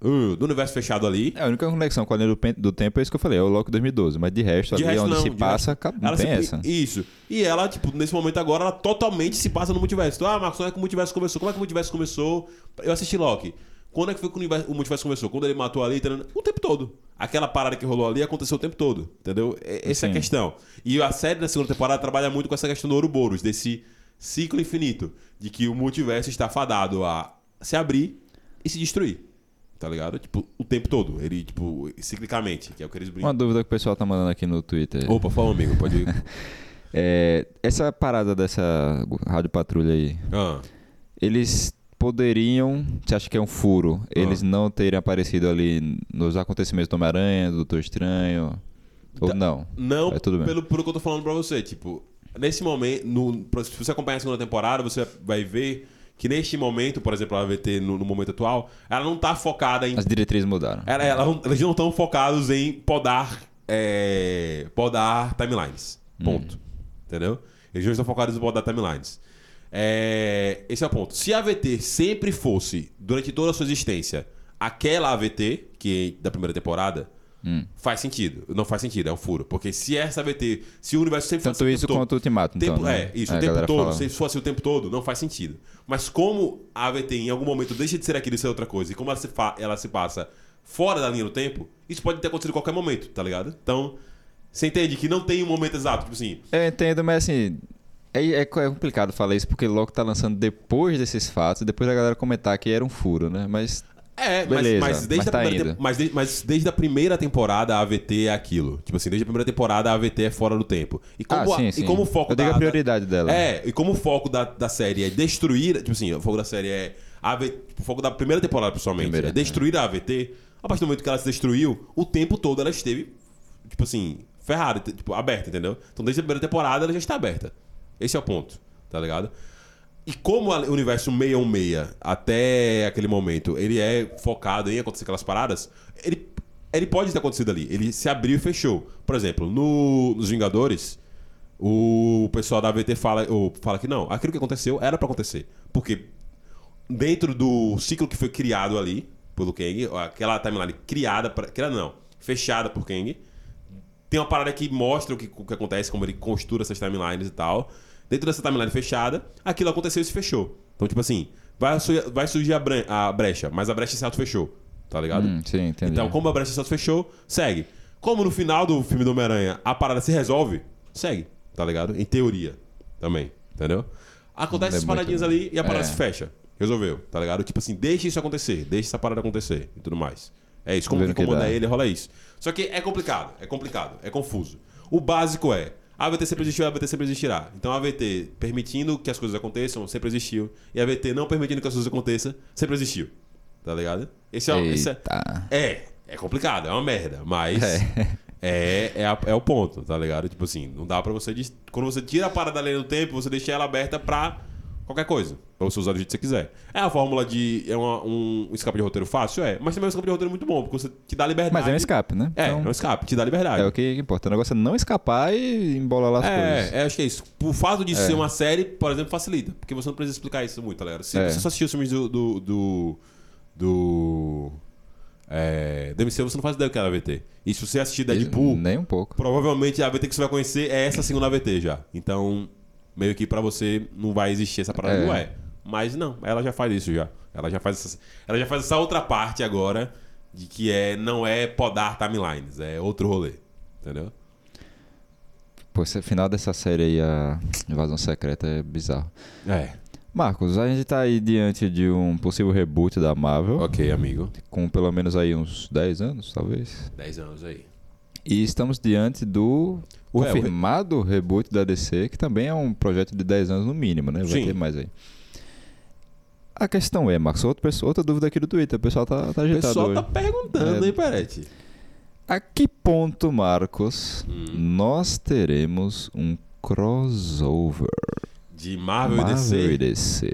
do universo fechado ali. A única conexão com a linha do tempo é isso que eu falei, é o Loki 2012. Mas de resto, ali onde se passa, não tem essa. Isso. E ela, tipo, nesse momento agora, ela totalmente se passa no multiverso. Então, Marcos, como é que o multiverso começou? Como é que o multiverso começou? Eu assisti Loki. Quando é que foi que o multiverso começou? Quando ele matou ali, o tempo todo. Aquela parada que rolou ali aconteceu o tempo todo, entendeu? Essa é a questão. E a série da segunda temporada trabalha muito com essa questão do Ouroboros, desse ciclo infinito, de que o multiverso está fadado a se abrir e se destruir, tá ligado? Tipo, o tempo todo, ele, tipo, ciclicamente, que é o que eles brincam. Uma dúvida que o pessoal tá mandando aqui no Twitter. Opa, fala, amigo, pode ir. Essa parada dessa Rádio Patrulha aí, eles poderiam, você acha que é um furo, eles não terem aparecido ali nos acontecimentos do Homem-Aranha, do Doutor Estranho, ou não? Não, é tudo bem. pelo que eu tô falando pra você, tipo, nesse momento, se você acompanhar a segunda temporada, você vai ver que neste momento, por exemplo, a AVT no momento atual, ela não tá focada em... As diretrizes mudaram. Eles não estão focados em podar timelines. Ponto. Entendeu? Eles não estão focados em podar timelines. Esse é o ponto. Se a AVT sempre fosse, durante toda a sua existência, aquela AVT, que da primeira temporada, faz sentido. Não faz sentido, é um furo. Porque se essa AVT, se o universo sempre fosse tanto isso quanto o Ultimato, então, né? Isso, o tempo todo, se fosse o tempo todo, não faz sentido. Mas como a AVT em algum momento deixa de ser aquilo e ser outra coisa, e como ela se passa fora da linha do tempo, isso pode ter acontecido em qualquer momento, tá ligado? Então, você entende que não tem um momento exato, tipo assim... Eu entendo, mas assim... É complicado falar isso, porque Loki tá lançando depois desses fatos, depois da galera comentar que era um furo, né? Mas... beleza, mas desde a primeira temporada a AVT é aquilo. Tipo assim, desde a primeira temporada a AVT é fora do tempo. E como, sim. E como o foco eu digo a prioridade dela. E como o foco da série é destruir... Tipo assim, o foco da série é... o foco da primeira temporada, pessoalmente, é destruir a AVT. A partir do momento que ela se destruiu, o tempo todo ela esteve, tipo assim, ferrada, tipo, aberta, entendeu? Então desde a primeira temporada ela já está aberta. Esse é o ponto, tá ligado? E como o universo 616, até aquele momento, ele é focado em acontecer aquelas paradas, ele pode ter acontecido ali. Ele se abriu e fechou. Por exemplo, nos Vingadores, o pessoal da AVT fala que não, aquilo que aconteceu era pra acontecer. Porque dentro do ciclo que foi criado ali, pelo Kang, aquela timeline fechada por Kang, tem uma parada que mostra o que acontece, como ele costura essas timelines e tal. Dentro dessa timeline fechada, aquilo aconteceu e se fechou. Então, tipo assim, vai surgir a brecha, mas a brecha se auto-fechou, tá ligado? Sim, entendi. Então, como a brecha se auto-fechou, segue. Como no final do filme do Homem-Aranha a parada se resolve, segue, tá ligado? Em teoria também, entendeu? Acontece essas paradinhas ali e a parada se fecha. Resolveu, tá ligado? Tipo assim, deixa isso acontecer, deixa essa parada acontecer e tudo mais. É isso, como que comanda ele, rola isso. Só que é complicado, é confuso. O básico é, a AVT sempre existiu, a AVT sempre existirá. Então a AVT permitindo que as coisas aconteçam, sempre existiu. E a AVT não permitindo que as coisas aconteçam, sempre existiu. Tá ligado? Esse é complicado, é uma merda, mas é o ponto, tá ligado? Tipo assim, não dá pra você... Quando você tira a parada da linha do tempo, você deixa ela aberta pra qualquer coisa, pra você usar do jeito que você quiser. É a fórmula de... É um escape de roteiro fácil? Mas também é um escape de roteiro muito bom, porque você te dá liberdade. Mas é um escape, né? É um escape, te dá liberdade. É o que importa. O negócio é não escapar e embolar lá as coisas. Acho que é isso. O fato de ser uma série, por exemplo, facilita. Porque você não precisa explicar isso muito, galera. Se você só assistiu os filmes do MCU, você não faz ideia do que é a AVT. E se você assistir Deadpool... Nem um pouco. Provavelmente a AVT que você vai conhecer é essa segunda AVT já. Então... Meio que pra você não vai existir essa parada, não é. Mas não, ela já faz isso já. Ela já faz essa outra parte agora de que não é podar timelines, é outro rolê. Entendeu? Pô, esse final dessa série aí, a Invasão Secreta, é bizarro. Marcos, a gente tá aí diante de um possível reboot da Marvel. Ok, amigo. Com pelo menos aí uns 10 anos, talvez. 10 anos aí. E estamos diante do confirmado reboot da DC, que também é um projeto de 10 anos no mínimo, né? Vai ter mais aí. A questão é, Marcos, outra dúvida aqui do Twitter. O pessoal tá agitado hoje. O pessoal tá perguntando, hein, Peretti? A que ponto, Marcos, nós teremos um crossover de Marvel e DC?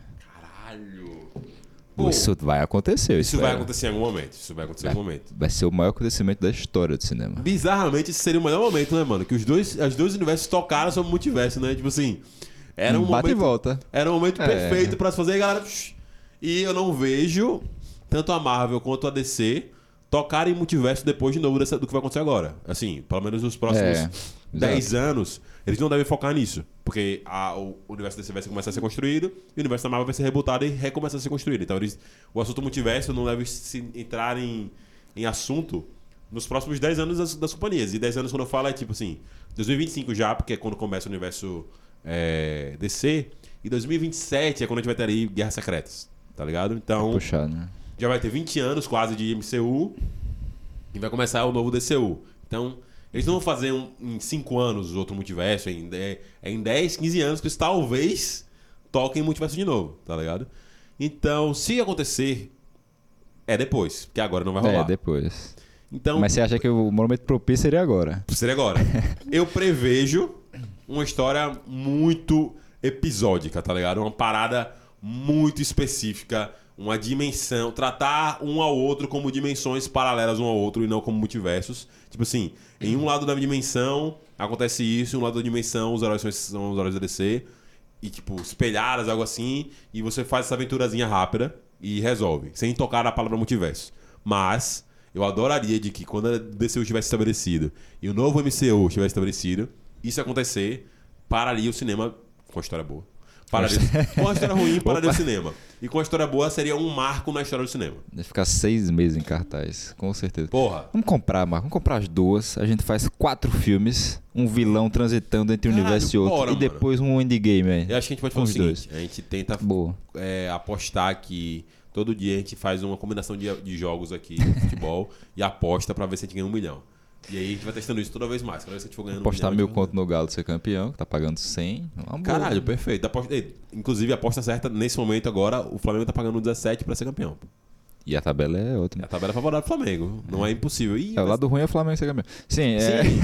Pô, isso vai acontecer. Isso vai acontecer em algum momento. Vai ser o maior acontecimento da história do cinema. Bizarramente, esse seria o melhor momento, né, mano? Que os dois universos tocaram sobre o multiverso, né? Tipo assim, era um bate momento, e volta. Era um momento perfeito pra se fazer, galera. E eu não vejo tanto a Marvel quanto a DC tocarem multiverso depois de novo do que vai acontecer agora. Assim, pelo menos nos próximos 10 anos, eles não devem focar nisso. Porque o universo DC vai começar a ser construído e o universo da Marvel vai ser rebutado e recomeçar a ser construído. Então, o assunto multiverso não deve entrar em assunto nos próximos 10 anos das companhias. E 10 anos, quando eu falo, é tipo assim, 2025 já, porque é quando começa o universo DC, e 2027 é quando a gente vai ter aí Guerras Secretas, tá ligado? Então, puxado, né? Já vai ter 20 anos quase de MCU e vai começar o novo DCU. Então, eles não vão fazer em 5 anos outro multiverso, em 10, 15 anos que eles talvez toquem multiverso de novo, tá ligado? Então, se acontecer, é depois, porque agora não vai rolar. É, depois. Então, mas você acha que o momento propício seria agora? Seria agora. Eu prevejo uma história muito episódica, tá ligado? Uma parada muito específica, uma dimensão, tratar um ao outro como dimensões paralelas um ao outro e não como multiversos. Tipo assim, em um lado da dimensão acontece isso, em um lado da dimensão os heróis são os heróis da DC e tipo, espelhadas, algo assim, e você faz essa aventurazinha rápida e resolve, sem tocar na palavra multiverso. Mas eu adoraria de que quando a DCU estivesse estabelecido e o novo MCU estivesse estabelecido, isso acontecer, pararia o cinema com a história boa. Com a história ruim, pararia o cinema. E com a história boa, seria um marco na história do cinema. Deve ficar 6 meses em cartaz, com certeza. Porra. Vamos comprar, Marco. Vamos comprar as duas. A gente faz 4 filmes, um vilão transitando entre um universo e outro. Bora, e depois um endgame aí. Eu acho que a gente pode fazer o seguinte. A gente tenta apostar que todo dia a gente faz uma combinação de jogos aqui de futebol e aposta pra ver se a gente ganha 1 milhão. E aí a gente vai testando isso toda vez mais. Cada vez que a gente for ganhando apostar 1 milhão, 1.000 conto no Galo de ser campeão, que tá pagando 100. Caralho, perfeito. Inclusive, a aposta certa, nesse momento agora, o Flamengo tá pagando 17 pra ser campeão. E a tabela é outra. A tabela é favorável pro Flamengo. Não é impossível. O lado ruim é o Flamengo ser campeão. Sim.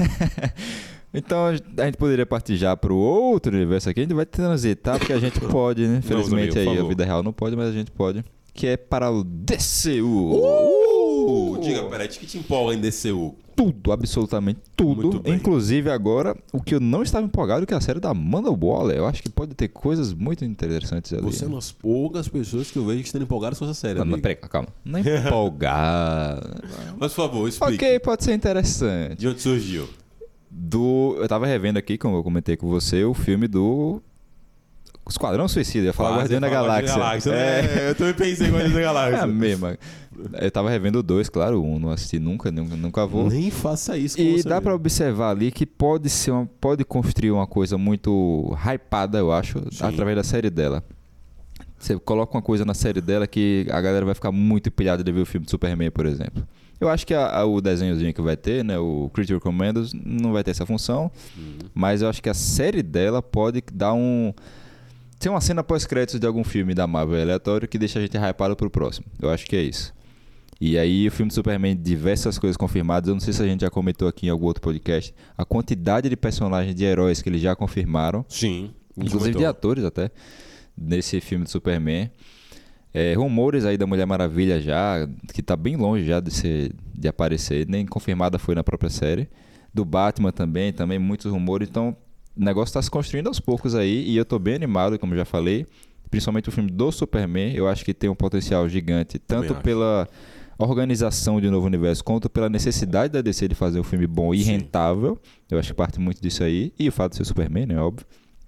Então a gente poderia partir já pro outro universo aqui. A gente vai transitar porque a gente pode, né? Infelizmente aí a vida real não pode, mas a gente pode. Que é para o DCU. Diga, Peretti, que te empolga em DCU? Tudo, absolutamente tudo. Inclusive agora, o que eu não estava empolgado que é a série da Amanda Waller. Eu acho que pode ter coisas muito interessantes ali. Você é uma das poucas pessoas que eu vejo que estão empolgadas com essa série. Não, peraí, calma. Não é empolgado. Mas, por favor, explique. Ok, pode ser interessante. De onde surgiu? Eu tava revendo aqui, como eu comentei com você, o filme do Esquadrão Suicida. Eu ia falar Guardião da Galáxia. Eu também pensei em Guardião da Galáxia. É a mesma. Eu tava revendo o 2, claro, o 1 não assisti nunca vou. Nem faça isso com E você dá mesmo. pra observar ali que pode construir uma coisa muito hypada, eu acho, através da série dela. Você coloca uma coisa na série dela que a galera vai ficar muito empilhada de ver o filme de Superman, por exemplo. Eu acho que o desenhozinho que vai ter, né, o Creature Commandos, não vai ter essa função, mas eu acho que a série dela pode dar tem uma cena pós-créditos de algum filme da Marvel aleatório que deixa a gente hypado pro próximo. Eu acho que é isso. E aí, o filme de Superman, diversas coisas confirmadas. Eu não sei se a gente já comentou aqui em algum outro podcast. A quantidade de personagens, de heróis que eles já confirmaram. Sim. Inclusive de atores até. Nesse filme de Superman. Rumores aí da Mulher Maravilha já, que tá bem longe já de aparecer. Nem confirmada foi na própria série. Do Batman também muitos rumores. Então, o negócio tá se construindo aos poucos aí. E eu tô bem animado, como já falei. Principalmente o filme do Superman. Eu acho que tem um potencial gigante. Tanto pela organização de novo universo, quanto pela necessidade da DC de fazer um filme bom e rentável. Eu acho que parte muito disso aí. E o fato de ser Superman, né? Óbvio.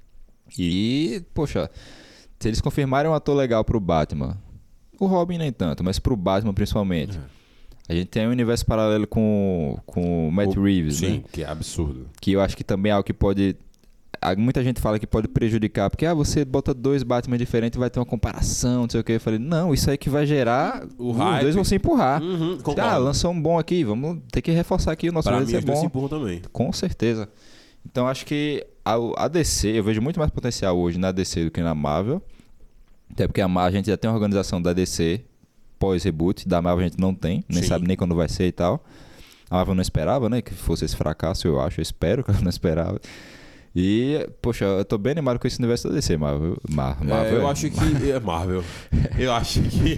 E, poxa, se eles confirmarem um ator legal pro Batman, o Robin nem tanto, mas pro Batman principalmente. A gente tem um universo paralelo com o Matt Reeves, né? Sim, que é absurdo. Que eu acho que também é algo que pode... Muita gente fala que pode prejudicar, porque você bota 2 Batman diferentes e vai ter uma comparação, não sei o que. Eu falei, não, isso aí que vai gerar... Os dois vão se empurrar. Lançou um bom aqui, vamos ter que reforçar aqui o nosso universo. Pra mim, é bom. Se empurram também. Com certeza. Então, acho que a DC, eu vejo muito mais potencial hoje na DC do que na Marvel. Até porque a gente já tem uma organização da DC pós-reboot, da Marvel a gente não tem, nem sabe nem quando vai ser e tal. A Marvel não esperava, né, que fosse esse fracasso, eu acho. Eu espero que ela não esperava. E, poxa, eu tô bem animado com esse universo da DC, Marvel. Eu acho que... É Marvel. Eu acho que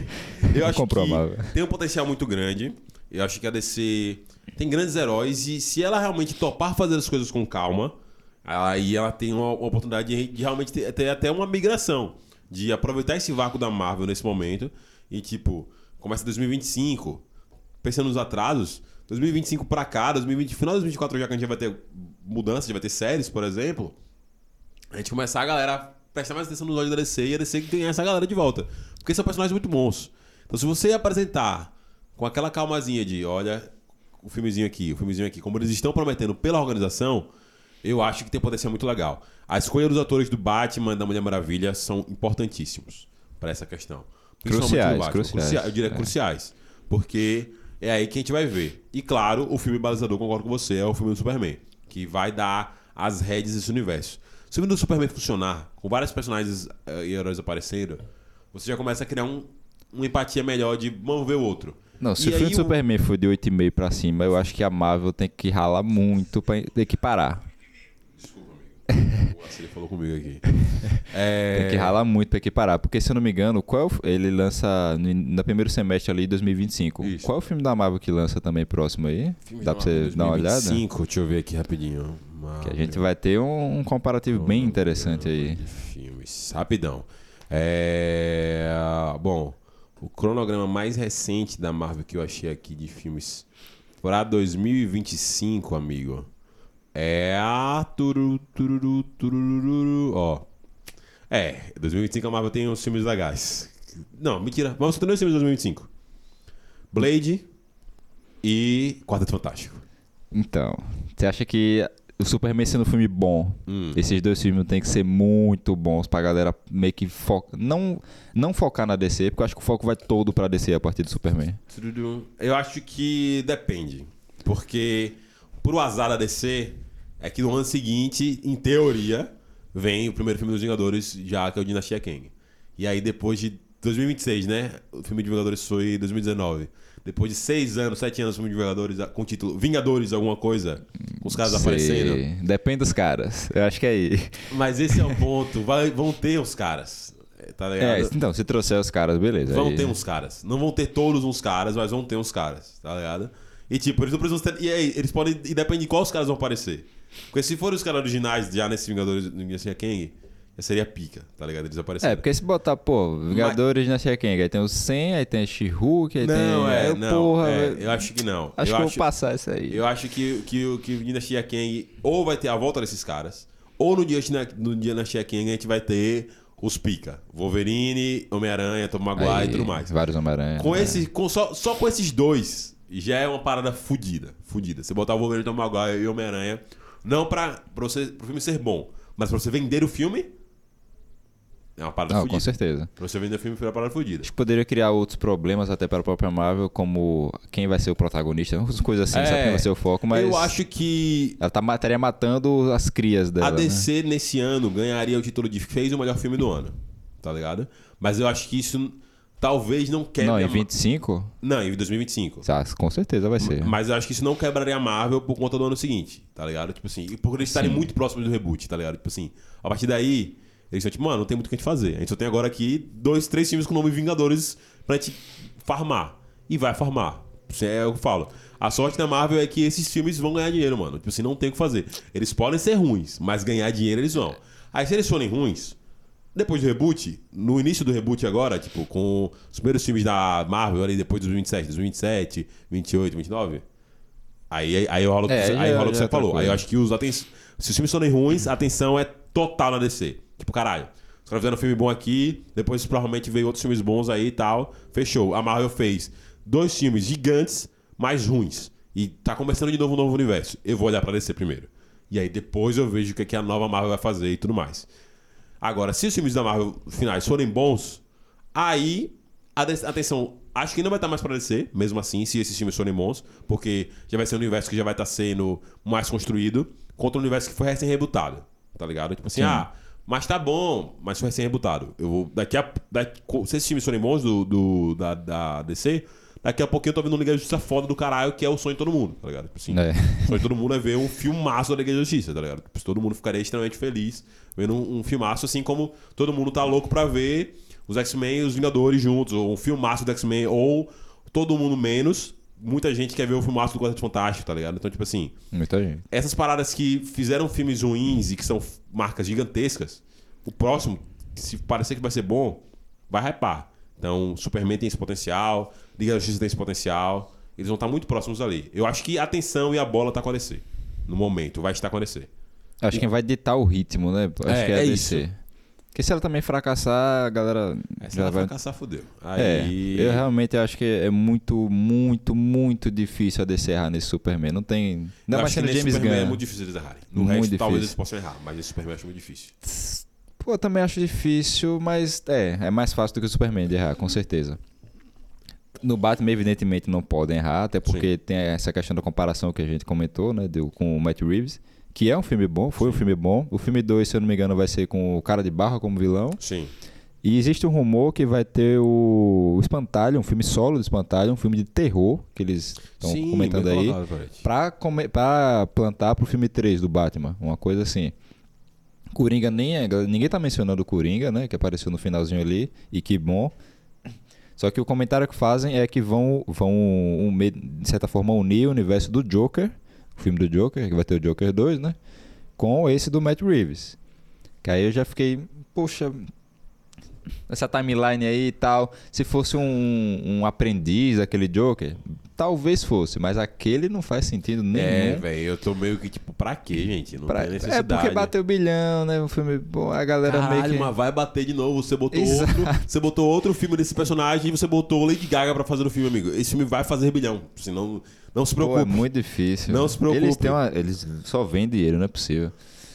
tem um potencial muito grande. Eu acho que a DC tem grandes heróis e se ela realmente topar fazer as coisas com calma, aí ela tem uma oportunidade de realmente ter até uma migração. De aproveitar esse vácuo da Marvel nesse momento e, tipo, começa 2025, pensando nos atrasos, 2025 pra cá, final de 2024 já que a gente vai ter mudança, já vai ter séries, por exemplo, a gente começar a galera prestar mais atenção nos olhos da DC e a DC ganhar essa galera de volta. Porque são personagens muito bons. Então se você apresentar com aquela calmazinha de, olha, o filmezinho aqui, como eles estão prometendo pela organização, eu acho que tem potencial muito legal. A escolha dos atores do Batman, da Mulher Maravilha, são importantíssimos para essa questão. Cruciais. Eu diria cruciais. Porque é aí que a gente vai ver. E claro, o filme balizador, concordo com você, é o filme do Superman, que vai dar as rédeas desse universo. Se o filme do Superman funcionar, com vários personagens e heróis aparecendo, você já começa a criar uma empatia melhor de vamos ver o outro. Não, se E o filme aí do Superman for de 8,5 pra cima, eu acho que a Marvel tem que ralar muito pra equiparar. Desculpa, amigo. Ele falou comigo aqui. Tem que ralar muito pra equiparar. Porque, se eu não me engano, ele lança no primeiro semestre ali de 2025. Isso. Qual é o filme da Marvel que lança também próximo aí? Dá pra você dar uma olhada? 2025, deixa eu ver aqui rapidinho. Que a gente vai ter um comparativo bem interessante aí. De filmes. Rapidão. Bom, o cronograma mais recente da Marvel que eu achei aqui de filmes para 2025, amigo, é a... Ó. 2025 a Marvel tem uns filmes legais. Não, mentira. Vamos ter dois filmes de 2025. Blade e Quarteto Fantástico. Então, você acha que o Superman sendo um filme bom, esses dois filmes tem que ser muito bons pra galera meio que não focar na DC, porque eu acho que o foco vai todo pra DC a partir do Superman. Eu acho que depende. Porque pro azar da DC é que no ano seguinte, em teoria, vem o primeiro filme dos Vingadores, já que é o Dinastia Kang. E aí depois de 2026, né? O filme de Vingadores foi 2019. Depois de 7 anos, o filme de Vingadores com o título Vingadores alguma coisa, com os caras aparecendo. Depende dos caras. Eu acho que é aí. Mas esse é o ponto. Vão ter os caras. Tá ligado? Então, se trouxer os caras, beleza. Vão aí... ter uns caras. Não vão ter todos uns caras, mas vão ter uns caras, tá ligado? E tipo, eles não precisam ter... E aí, eles podem... E depende de qual os caras vão aparecer. Porque se forem os caras originais já nesse Vingadores do Dinastia Kang, já seria pica, tá ligado? Eles apareceram. Porque se botar, Vingadores de Dinastia Kang, aí tem o 100, aí tem a She-Hulk, aí tem... eu acho que não. Acho que eu vou passar isso aí. Eu acho que o Dinastia Kang ou vai ter a volta desses caras, ou no Dinastia Kang a gente vai ter os pica. Wolverine, Homem-Aranha, Tom Maguire e tudo mais. Vários Homem-Aranha. Só com esses dois, já é uma parada fudida. Você botar o Wolverine, Tom Maguire e Homem-Aranha, não pro filme ser bom, mas pra você vender o filme, é uma parada fudida. Com certeza. Pra você vender o filme, foi uma parada fudida. Acho que poderia criar outros problemas até para a própria Marvel, como quem vai ser o protagonista, umas coisas assim, sabe quem vai ser o foco, mas... Eu acho que... Ela estaria matando as crias dela, a DC, nesse ano, ganharia o título de fez o melhor filme do ano, tá ligado? Mas eu acho que isso talvez não quebre... Não, em 25? Não, em 2025. Com certeza vai ser. Mas eu acho que isso não quebraria a Marvel por conta do ano seguinte, tá ligado? Tipo assim, e por eles estarem muito próximos do reboot, tá ligado? Tipo assim, a partir daí... Eles estão tipo, mano, não tem muito o que a gente fazer. A gente só tem agora aqui 2, 3 filmes com o nome Vingadores pra gente farmar. E vai farmar. Isso é o que eu falo. A sorte da Marvel é que esses filmes vão ganhar dinheiro, mano. Tipo assim, não tem o que fazer. Eles podem ser ruins, mas ganhar dinheiro eles vão. Aí se eles forem ruins, depois do reboot, no início do reboot agora, tipo, com os primeiros filmes da Marvel ali, depois de 2027, 28, 29... Aí rola o que você falou. Aí eu acho que se os filmes forem ruins, a atenção é total na DC. Tipo, caralho, os caras fizeram um filme bom aqui, depois provavelmente veio outros filmes bons aí e tal. Fechou. A Marvel fez 2 filmes gigantes, mais ruins. E tá começando de novo um novo universo. Eu vou olhar pra DC primeiro. E aí depois eu vejo o que a nova Marvel vai fazer e tudo mais. Agora, se os filmes da Marvel finais forem bons, aí atenção, acho que não vai estar mais pra DC, mesmo assim, se esses filmes forem bons, porque já vai ser um universo que já vai estar sendo mais construído, contra um universo que foi recém-rebutado, tá ligado? Tipo assim, mas tá bom, mas foi recém-rebutado. Eu vou, se esses filmes forem bons da DC, daqui a pouquinho eu tô vendo um Liga da Justiça foda do caralho, que é o sonho de todo mundo, tá ligado? Tipo assim, o sonho de todo mundo é ver um filmaço da Liga da Justiça, tá ligado? Tipo, todo mundo ficaria extremamente feliz vendo um filmaço, assim como todo mundo tá louco pra ver os X-Men e os Vingadores juntos, ou um filmaço do X-Men, ou todo mundo menos. Muita gente quer ver o filmaço do Quarteto Fantástico, tá ligado? Então, tipo assim... Muita gente. Essas paradas que fizeram filmes ruins e que são marcas gigantescas, o próximo, se parecer que vai ser bom, vai hypar. Então, Superman tem esse potencial, Liga da Justiça tem esse potencial. Eles vão estar muito próximos ali. Eu acho que a atenção e a bola tá com a DC. No momento, vai estar com a DC. Acho que quem vai ditar o ritmo, né? Acho que é a DC. isso. Porque se ela também fracassar, a galera Se já ela vai... fracassar, fodeu. É, Aí... eu realmente acho que é muito, muito, muito difícil a DC errar nesse Superman. Não tem... Não eu mais acho que sendo nesse James Superman Gunn. é muito difícil eles errarem. No Muito resto, difícil. talvez eles possam errar, mas esse Superman eu acho muito difícil. Pô, eu também acho difícil, mas é mais fácil do que o Superman de errar, com certeza. No Batman, evidentemente, não podem errar, até porque tem essa questão da comparação que a gente comentou, né, com o Matt Reeves, que é um filme bom, foi um filme bom. O filme 2, se eu não me engano, vai ser com o Cara de Barro como vilão. Sim. E existe um rumor que vai ter o Espantalho, um filme solo do Espantalho, um filme de terror, que eles estão comentando bem aí, colocado, parece. pra plantar pro filme 3 do Batman, uma coisa assim. Coringa ninguém tá mencionando o Coringa, né, que apareceu no finalzinho ali, e que bom. Só que o comentário que fazem é que vão de certa forma, unir o universo do Joker, o filme do Joker, que vai ter o Joker 2, né, com esse do Matt Reeves. Que aí eu já fiquei, poxa, essa timeline aí e tal, se fosse um aprendiz daquele Joker, talvez fosse, mas aquele não faz sentido nenhum. Velho, eu tô meio que tipo, pra quê, gente? Não tem necessidade. É porque bateu bilhão, né? Um filme bom, a galera Caralho, meio que... mas vai bater de novo. Você botou Exato. você botou outro filme desse personagem e você botou Lady Gaga pra fazer o filme, amigo. Esse filme vai fazer bilhão. Senão, não se Pô, preocupe. é muito difícil. Não se preocupe. Eles só vendem dinheiro, não é possível.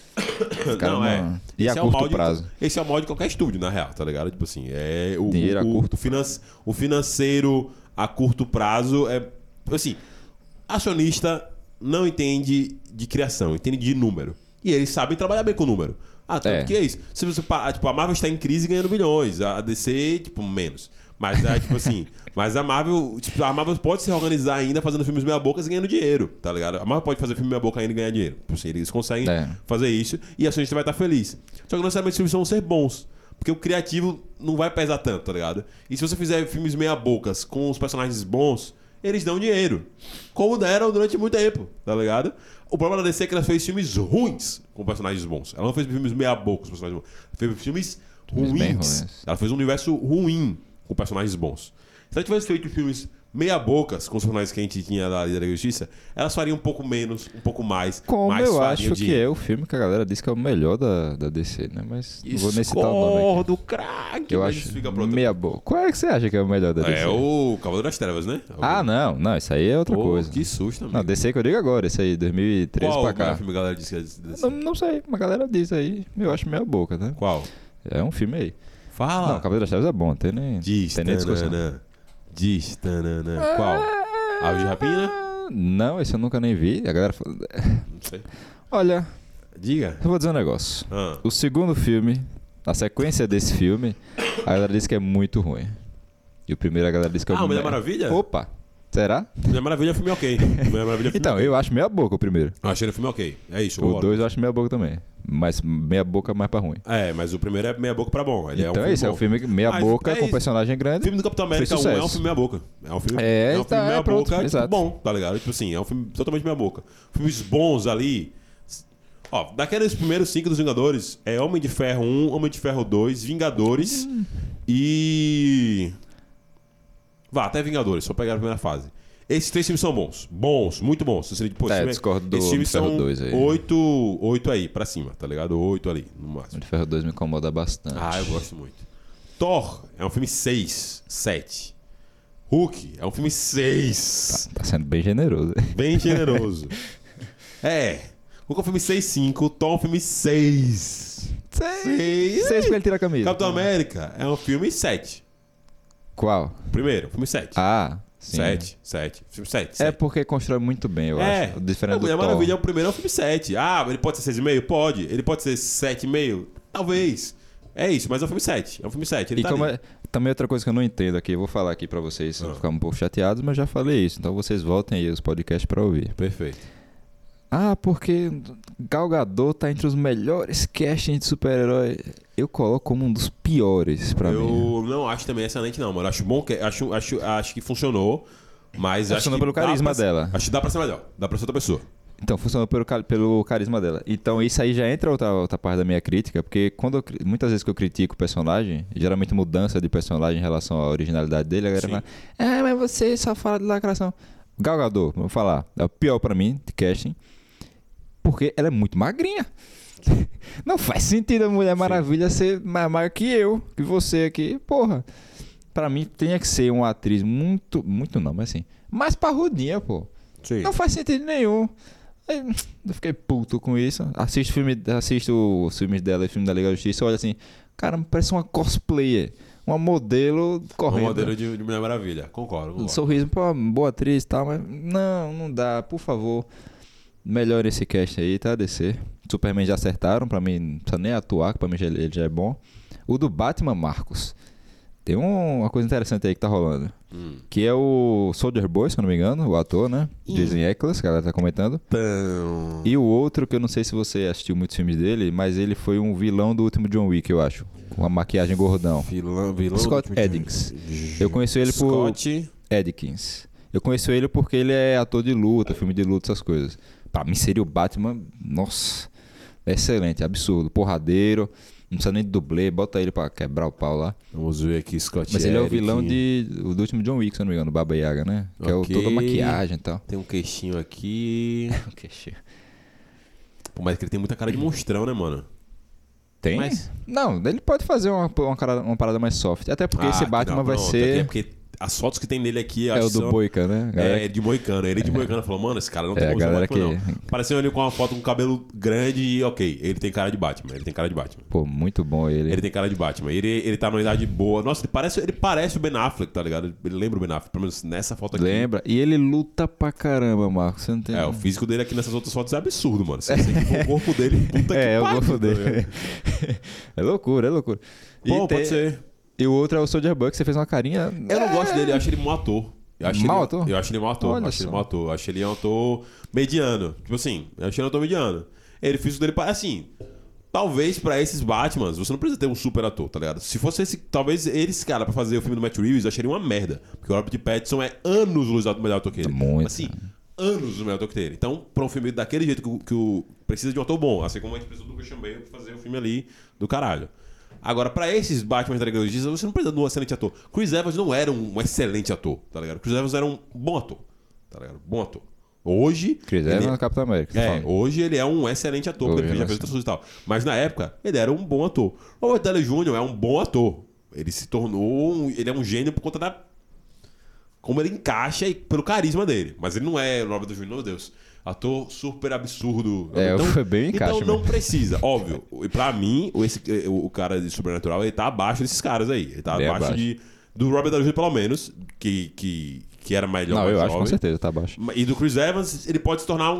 Os caras Não, não... E Esse a é o curto mal de- prazo. Esse é o mal de qualquer estúdio, na real, tá ligado? Tipo assim, Dinheiro a curto o financeiro a curto prazo é... Assim, acionista não entende de criação, entende de número. E eles sabem trabalhar bem com número. Tanto que é isso. Se você, tipo, a Marvel está em crise ganhando bilhões, a DC, tipo, menos. Mas, tipo assim, mas a Marvel pode se organizar ainda fazendo filmes meia-bocas e ganhando dinheiro, tá ligado? A Marvel pode fazer filme meia-boca ainda e ganhar dinheiro. Tipo assim, eles conseguem fazer isso e a acionista vai estar feliz. Só que não necessariamente os filmes vão ser bons. Porque o criativo não vai pesar tanto, tá ligado? E se você fizer filmes meia-bocas com os personagens bons, eles dão dinheiro. Como deram durante muito tempo, tá ligado? O problema da DC é que ela fez filmes ruins com personagens bons. Ela não fez filmes meia-bocas com personagens bons. Ela fez filmes Filmes bem ruins. ruins. Ela fez um universo ruim com personagens bons. Se ela tivesse feito filmes meia-bocas com os personagens que a gente tinha da Liga da Justiça, elas fariam um pouco menos, um pouco mais. Como mas eu fariam acho que dinheiro. é o filme que a galera diz que é o melhor da DC, né? Mas não vou nem citar o nome aqui. Discordo, craque. Eu mas acho isso fica pra outra- meia boca. Qual é que você acha que é o melhor da DC? É o Cavaleiro das Trevas, né? Ah, não, isso aí é outra Pô, coisa. Que susto, amigo. Não, DC que eu digo agora, esse aí, 2013 Qual pra cá. filme a galera disse que é DC? Não sei, uma galera diz aí, eu acho meia boca, né? Qual? É um filme aí. Fala. Não, Cavaleiro das Trevas é bom, tem nem discussão. Diz, tanana. Qual? Aves de Rapina? Não, esse eu nunca nem vi. A galera fala... Não sei. Olha, Diga. eu vou dizer um negócio. Ah. O segundo filme, a sequência desse filme, a galera diz que é muito ruim. E o primeiro a galera diz que é o Mulher Maravilha? Opa, será? Mulher Maravilha é um filme ok. Mulher Maravilha é um filme Então, ok. eu acho meia boca o primeiro. Eu achei o filme ok. É isso. eu O concordo. 2 eu acho meia boca também. Mas meia boca mais pra ruim. É, mas o primeiro é meia boca pra bom. Ele Então é um é isso, é bom. um filme meia Mas boca é com isso. personagem O grande. filme do Capitão América Fez 1 é um sucesso. filme meia boca. É um filme, É, um tá, filme meia pronto, boca, tipo, exato. bom, tá ligado? Tipo assim, é um filme totalmente meia boca. Filmes bons ali. Ó, daqueles primeiros 5 dos Vingadores, é Homem de Ferro 1, Homem de Ferro 2, Vingadores e... Vá, até Vingadores, só pegar a primeira fase. Esses 3 filmes são bons. Bons, muito bons. Discordo do esses Homem de filmes Ferro são 2 aí. 8 aí, pra cima, tá ligado? 8 ali, no máximo. Homem de Ferro 2 me incomoda bastante. Ah, eu gosto muito. Thor é um filme 6, 7. Hulk é um filme 6. Tá sendo bem generoso. Bem generoso. Hulk é um filme 6, 5. Thor é um filme 6. 6 porque ele tira a camisa. Capitão América é um filme 7. Qual? Primeiro, filme 7. Ah, sim. 7. Filme 7. É porque constrói muito bem, eu acho. Diferente do Mulher Thor. Maravilha é o primeiro, é um filme 7. Ah, ele pode ser 6,5? Pode. Ele pode ser 7,5? Talvez. É isso, mas é um filme 7. É um filme 7. Ele E tá como ali. também outra coisa que eu não entendo aqui, eu vou falar aqui pra vocês, ficar um pouco chateados, mas já falei isso. Então vocês voltem aí os podcasts pra ouvir. Perfeito. Ah, porque Gal Gadot tá entre os melhores castings de super-herói. Eu coloco como um dos piores pra mim. Eu não acho também excelente, não, mano. Acho bom que. Acho que funcionou. Mas acho Funcionou que pelo dá carisma pra- dela. Acho que dá pra ser melhor. Dá pra ser outra pessoa. Então, funcionou pelo carisma dela. Então, isso aí já entra outra parte da minha crítica, porque muitas vezes que eu critico o personagem, geralmente mudança de personagem em relação à originalidade dele, a galera fala, mas você só fala de lacração. Gal Gadot, vou falar, é o pior pra mim de casting, porque ela é muito magrinha. Não faz sentido a Mulher Maravilha ser mais magra que eu, que você aqui. Porra, pra mim tinha que ser uma atriz muito não, mas assim, mais parrudinha, pô. Sim. Não faz sentido nenhum. Aí, eu fiquei puto com isso. Assisto os filmes dela e filme da Liga da Justiça. Olha assim, cara, parece uma cosplayer. Uma modelo correndo. Um modelo de Mulher Maravilha. Concordo. Sorriso, pô, boa atriz e tal, mas não dá. Por favor, melhore esse cast aí, tá? DC. Superman já acertaram, pra mim, não precisa nem atuar, que pra mim ele já é bom. O do Batman, Marcos. Tem uma coisa interessante aí que tá rolando. Que é o Soldier Boy, se eu não me engano, o ator, né? Jason Eccles, que ela tá comentando. E o outro, que eu não sei se você assistiu muitos filmes dele, mas ele foi um vilão do último John Wick, eu acho. Com a maquiagem gordão. Vilão Scott Adkins. Eu conheço ele por... Scott Adkins. Eu conheço ele porque ele é ator de luta, filme de luta, essas coisas. Pra mim seria o Batman, nossa, excelente, absurdo, porradeiro. Não precisa nem de dublê, bota ele pra quebrar o pau lá. Vamos ver aqui, Scott Mas ele é o Eric. vilão do último John Wick, se eu não me engano, o Baba Yaga, né? Que Ok. é toda a maquiagem e tal. Tem um queixinho aqui. Queixinho. Pô, mas que ele tem muita cara de monstrão, né, mano? Tem? Mas- Não, ele pode fazer uma parada mais soft. Até porque esse Batman vai ser... É porque as fotos que tem nele aqui... É acho o que do são- Boica, né? É de moicano. Ele de moicano falou, mano, esse cara não tem como a ser galera Batman, que- não. Pareceu ele com uma foto com cabelo grande e ok, ele tem cara de Batman. Pô, muito bom ele. Ele tem cara de Batman. Ele tá numa idade boa. Nossa, ele parece o Ben Affleck, tá ligado? Ele lembra o Ben Affleck, pelo menos nessa foto aqui. Lembra? E ele luta pra caramba, Marcos. Você não tem... É, o físico dele aqui nessas outras fotos é absurdo, mano. Você vê que o corpo dele, puta que É o pariu, golfo tá dele. ligado? É loucura, é loucura. Bom, tem- pode ser. E o outro é o Soldier Boy, que você fez uma carinha... Eu não gosto dele, eu acho ele um ator. Eu acho Mau ele, ator? Eu acho ele um ator. Olha Eu acho ele só. um ator. Eu acho ele um ator mediano. Tipo assim, eu acho ele um ator mediano. Ele físico dele parece assim. Talvez pra esses Batmans, você não precisa ter um super ator, tá ligado? Se fosse esse, talvez esse cara pra fazer o filme do Matt Reeves, eu acharia uma merda. Porque o Robert Pattinson é anos luz do melhor ator que ele. Muito. Assim, anos do melhor ator que ele. Então, pra um filme daquele jeito precisa de um ator bom. Assim como a gente precisa do Christian Bale pra fazer o filme ali do caralho. Agora, pra esses Batman da Liga da Justiça, você não precisa de um excelente ator. Chris Evans não era um excelente ator, tá ligado? Chris Evans era um bom ator, tá ligado? Bom ator. Hoje... Chris ele- Evans é o Capitão América. você fala. hoje ele é um excelente ator, porque Hoje ele já é fez outras coisas e tal. Mas na época, ele era um bom ator. O Robert Downey Jr. é um bom ator. Ele se tornou... Ele é um gênio por conta da... Como ele encaixa e pelo carisma dele. Mas ele não é o Robert Downey Jr., meu Deus. Ator super absurdo. Foi bem o encaixe Então não mesmo. precisa, óbvio. E pra mim, o cara de Sobrenatural, ele tá abaixo desses caras aí. Ele tá Bem abaixo abaixo. do Robert Downey Jr., pelo menos, que era melhor. Não, mais eu acho com jovem. certeza, tá abaixo. E do Chris Evans, ele pode se tornar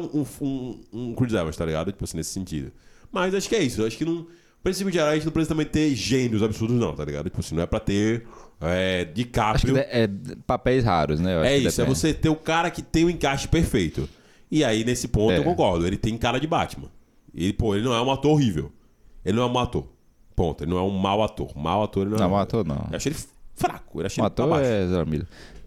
um Chris Evans, tá ligado? Tipo assim, nesse sentido. Mas acho que é isso. Acho que não... Princípio geral, a gente não precisa também ter gênios absurdos, não, tá ligado? Tipo assim, não é pra ter Acho que DiCaprio. é papéis raros, né? Eu acho É que isso, é depende. você ter o cara que tem o encaixe perfeito. E aí, nesse ponto, É. eu concordo. Ele tem cara de Batman. E, pô, ele não é um ator horrível. Ele não é um mau ator. Ponto. Ele não é um mau ator. Mau ator, ele não é. Não, mau ator não. Eu achei ele fraco. Eu achei O ele pra ator baixo. é Zé Miller.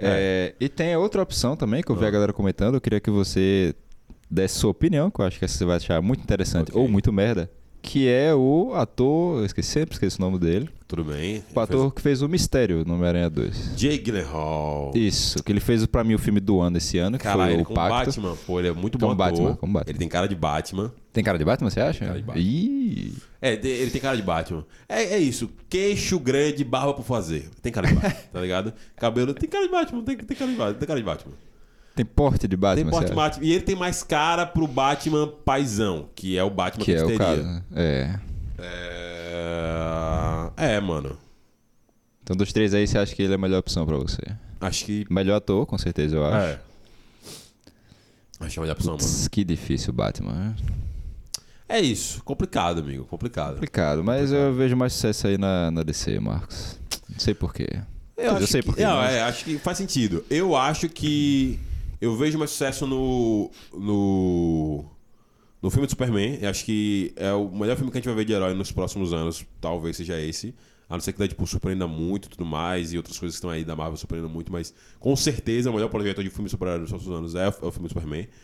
E tem outra opção também que eu vi a galera comentando. Eu queria que você desse sua opinião, que eu acho que essa você vai achar muito interessante Ok. ou muito merda. Que é o ator. Eu sempre esqueci o nome dele. Tudo bem. O ator que fez o Mistério no Homem-Aranha 2. Jake Gyllenhaal. Isso, que ele fez pra mim o filme do ano esse ano, que Cara, foi ele o com Pacto. Batman, pô, ele é muito Como bom ator. Batman, como Batman. Ele tem cara de Batman. Tem cara de Batman, você acha? Cara de Batman. Ih, Ele tem cara de Batman. É isso. Queixo grande, barba por fazer. Tem cara de Batman, tá ligado? Cabelo. Tem cara de Batman. Tem cara de Batman. Tem cara de Batman. tem porte de Batman, Tem porte você acha? Batman. E ele tem mais cara pro Batman paizão, que é o Batman Que a é gente o teria. caso, né? Mano. Então dos três aí, você acha que ele é a melhor opção pra você? Acho que. Melhor ator, com certeza, eu acho. Acho que é a melhor opção, mano. Putz, que difícil o Batman, né? É isso. Complicado, amigo. Complicado. Complicado, mas eu vejo mais sucesso aí na DC, Marcos. Não sei porquê. Eu sei porquê. Não, mas- acho que faz sentido. Eu acho que eu vejo mais sucesso no filme do Superman. Eu acho que é o melhor filme que a gente vai ver de herói nos próximos anos. Talvez seja esse. A não ser que Deadpool surpreenda muito e tudo mais. E outras coisas que estão aí da Marvel surpreendam muito. Mas com certeza o melhor projeto de filme de super-herói dos próximos anos é o filme do Superman.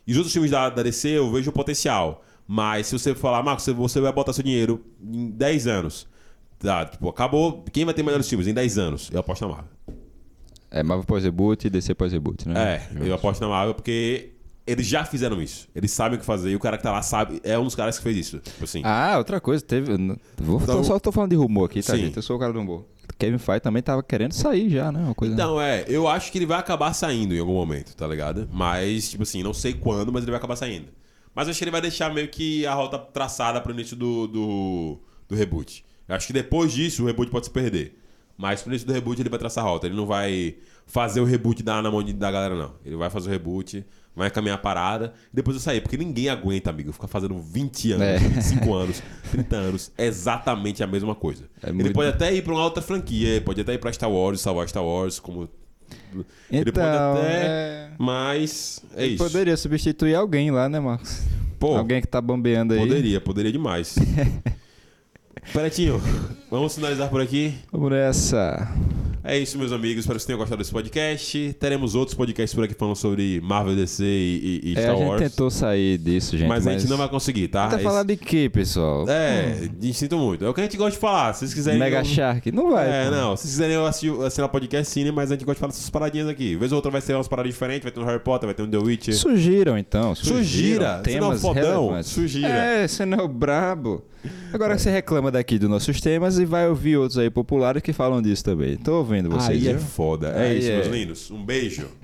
E os outros filmes da DC eu vejo o potencial. Mas se você falar, Marcos, você vai botar seu dinheiro em 10 anos. Tá, tipo, acabou. Quem vai ter melhores filmes em 10 anos? Eu aposto na Marvel. Marvel pós-reboot e DC pós-reboot, né? Eu aposto na Marvel porque eles já fizeram isso. Eles sabem o que fazer. E o cara que tá lá sabe. É um dos caras que fez isso. Tipo assim. Outra coisa, teve. Só tô falando de rumor aqui, tá, Sim. gente? Eu sou o cara do rumor. Kevin Feige também tava querendo sair já, né? Uma coisa... Então, eu acho que ele vai acabar saindo em algum momento, tá ligado? Mas, tipo assim, não sei quando, mas ele vai acabar saindo. Mas acho que ele vai deixar meio que a rota traçada pro início do reboot. Eu acho que depois disso o reboot pode se perder. Mas pro início do reboot ele vai traçar a rota. Ele não vai fazer o reboot na mão da galera, não. Ele vai fazer o reboot, vai caminhar a parada e depois eu sair. Porque ninguém aguenta, amigo, ficar fazendo 20 anos, 25 anos, 30 anos, exatamente a mesma coisa. Ele pode até ir pra uma outra franquia, pode até ir pra Star Wars, como... Ele Então, pode até... Mas é isso. Poderia substituir alguém lá, né, Marcos? Pô, alguém que tá bombeando aí. Poderia demais. Peretinho, vamos finalizar por aqui. Vamos nessa. É isso, meus amigos. Espero que vocês tenham gostado desse podcast. Teremos outros podcasts por aqui falando sobre Marvel, DC e Star Wars. A gente tentou sair disso, gente. Mas a gente não vai conseguir, tá? Tá falando de quê, pessoal? Sinto muito. É o que a gente gosta de falar. Se vocês quiserem... Mega Shark? Não vai. Não. Se vocês quiserem assinar o podcast, sim, mas a gente gosta de falar dessas paradinhas aqui. Vez ou outra vai ser umas paradas diferentes. Vai ter um Harry Potter, vai ter um The Witcher. Sugiram, então. Sugira. Temas você não é fodão. relevantes. Sugira. Você não é o brabo. Agora você reclama daqui dos nossos temas e vai ouvir outros aí populares que falam disso também. Tô ouvindo vocês. Aí é viu? foda. É isso, meus lindos. Um beijo.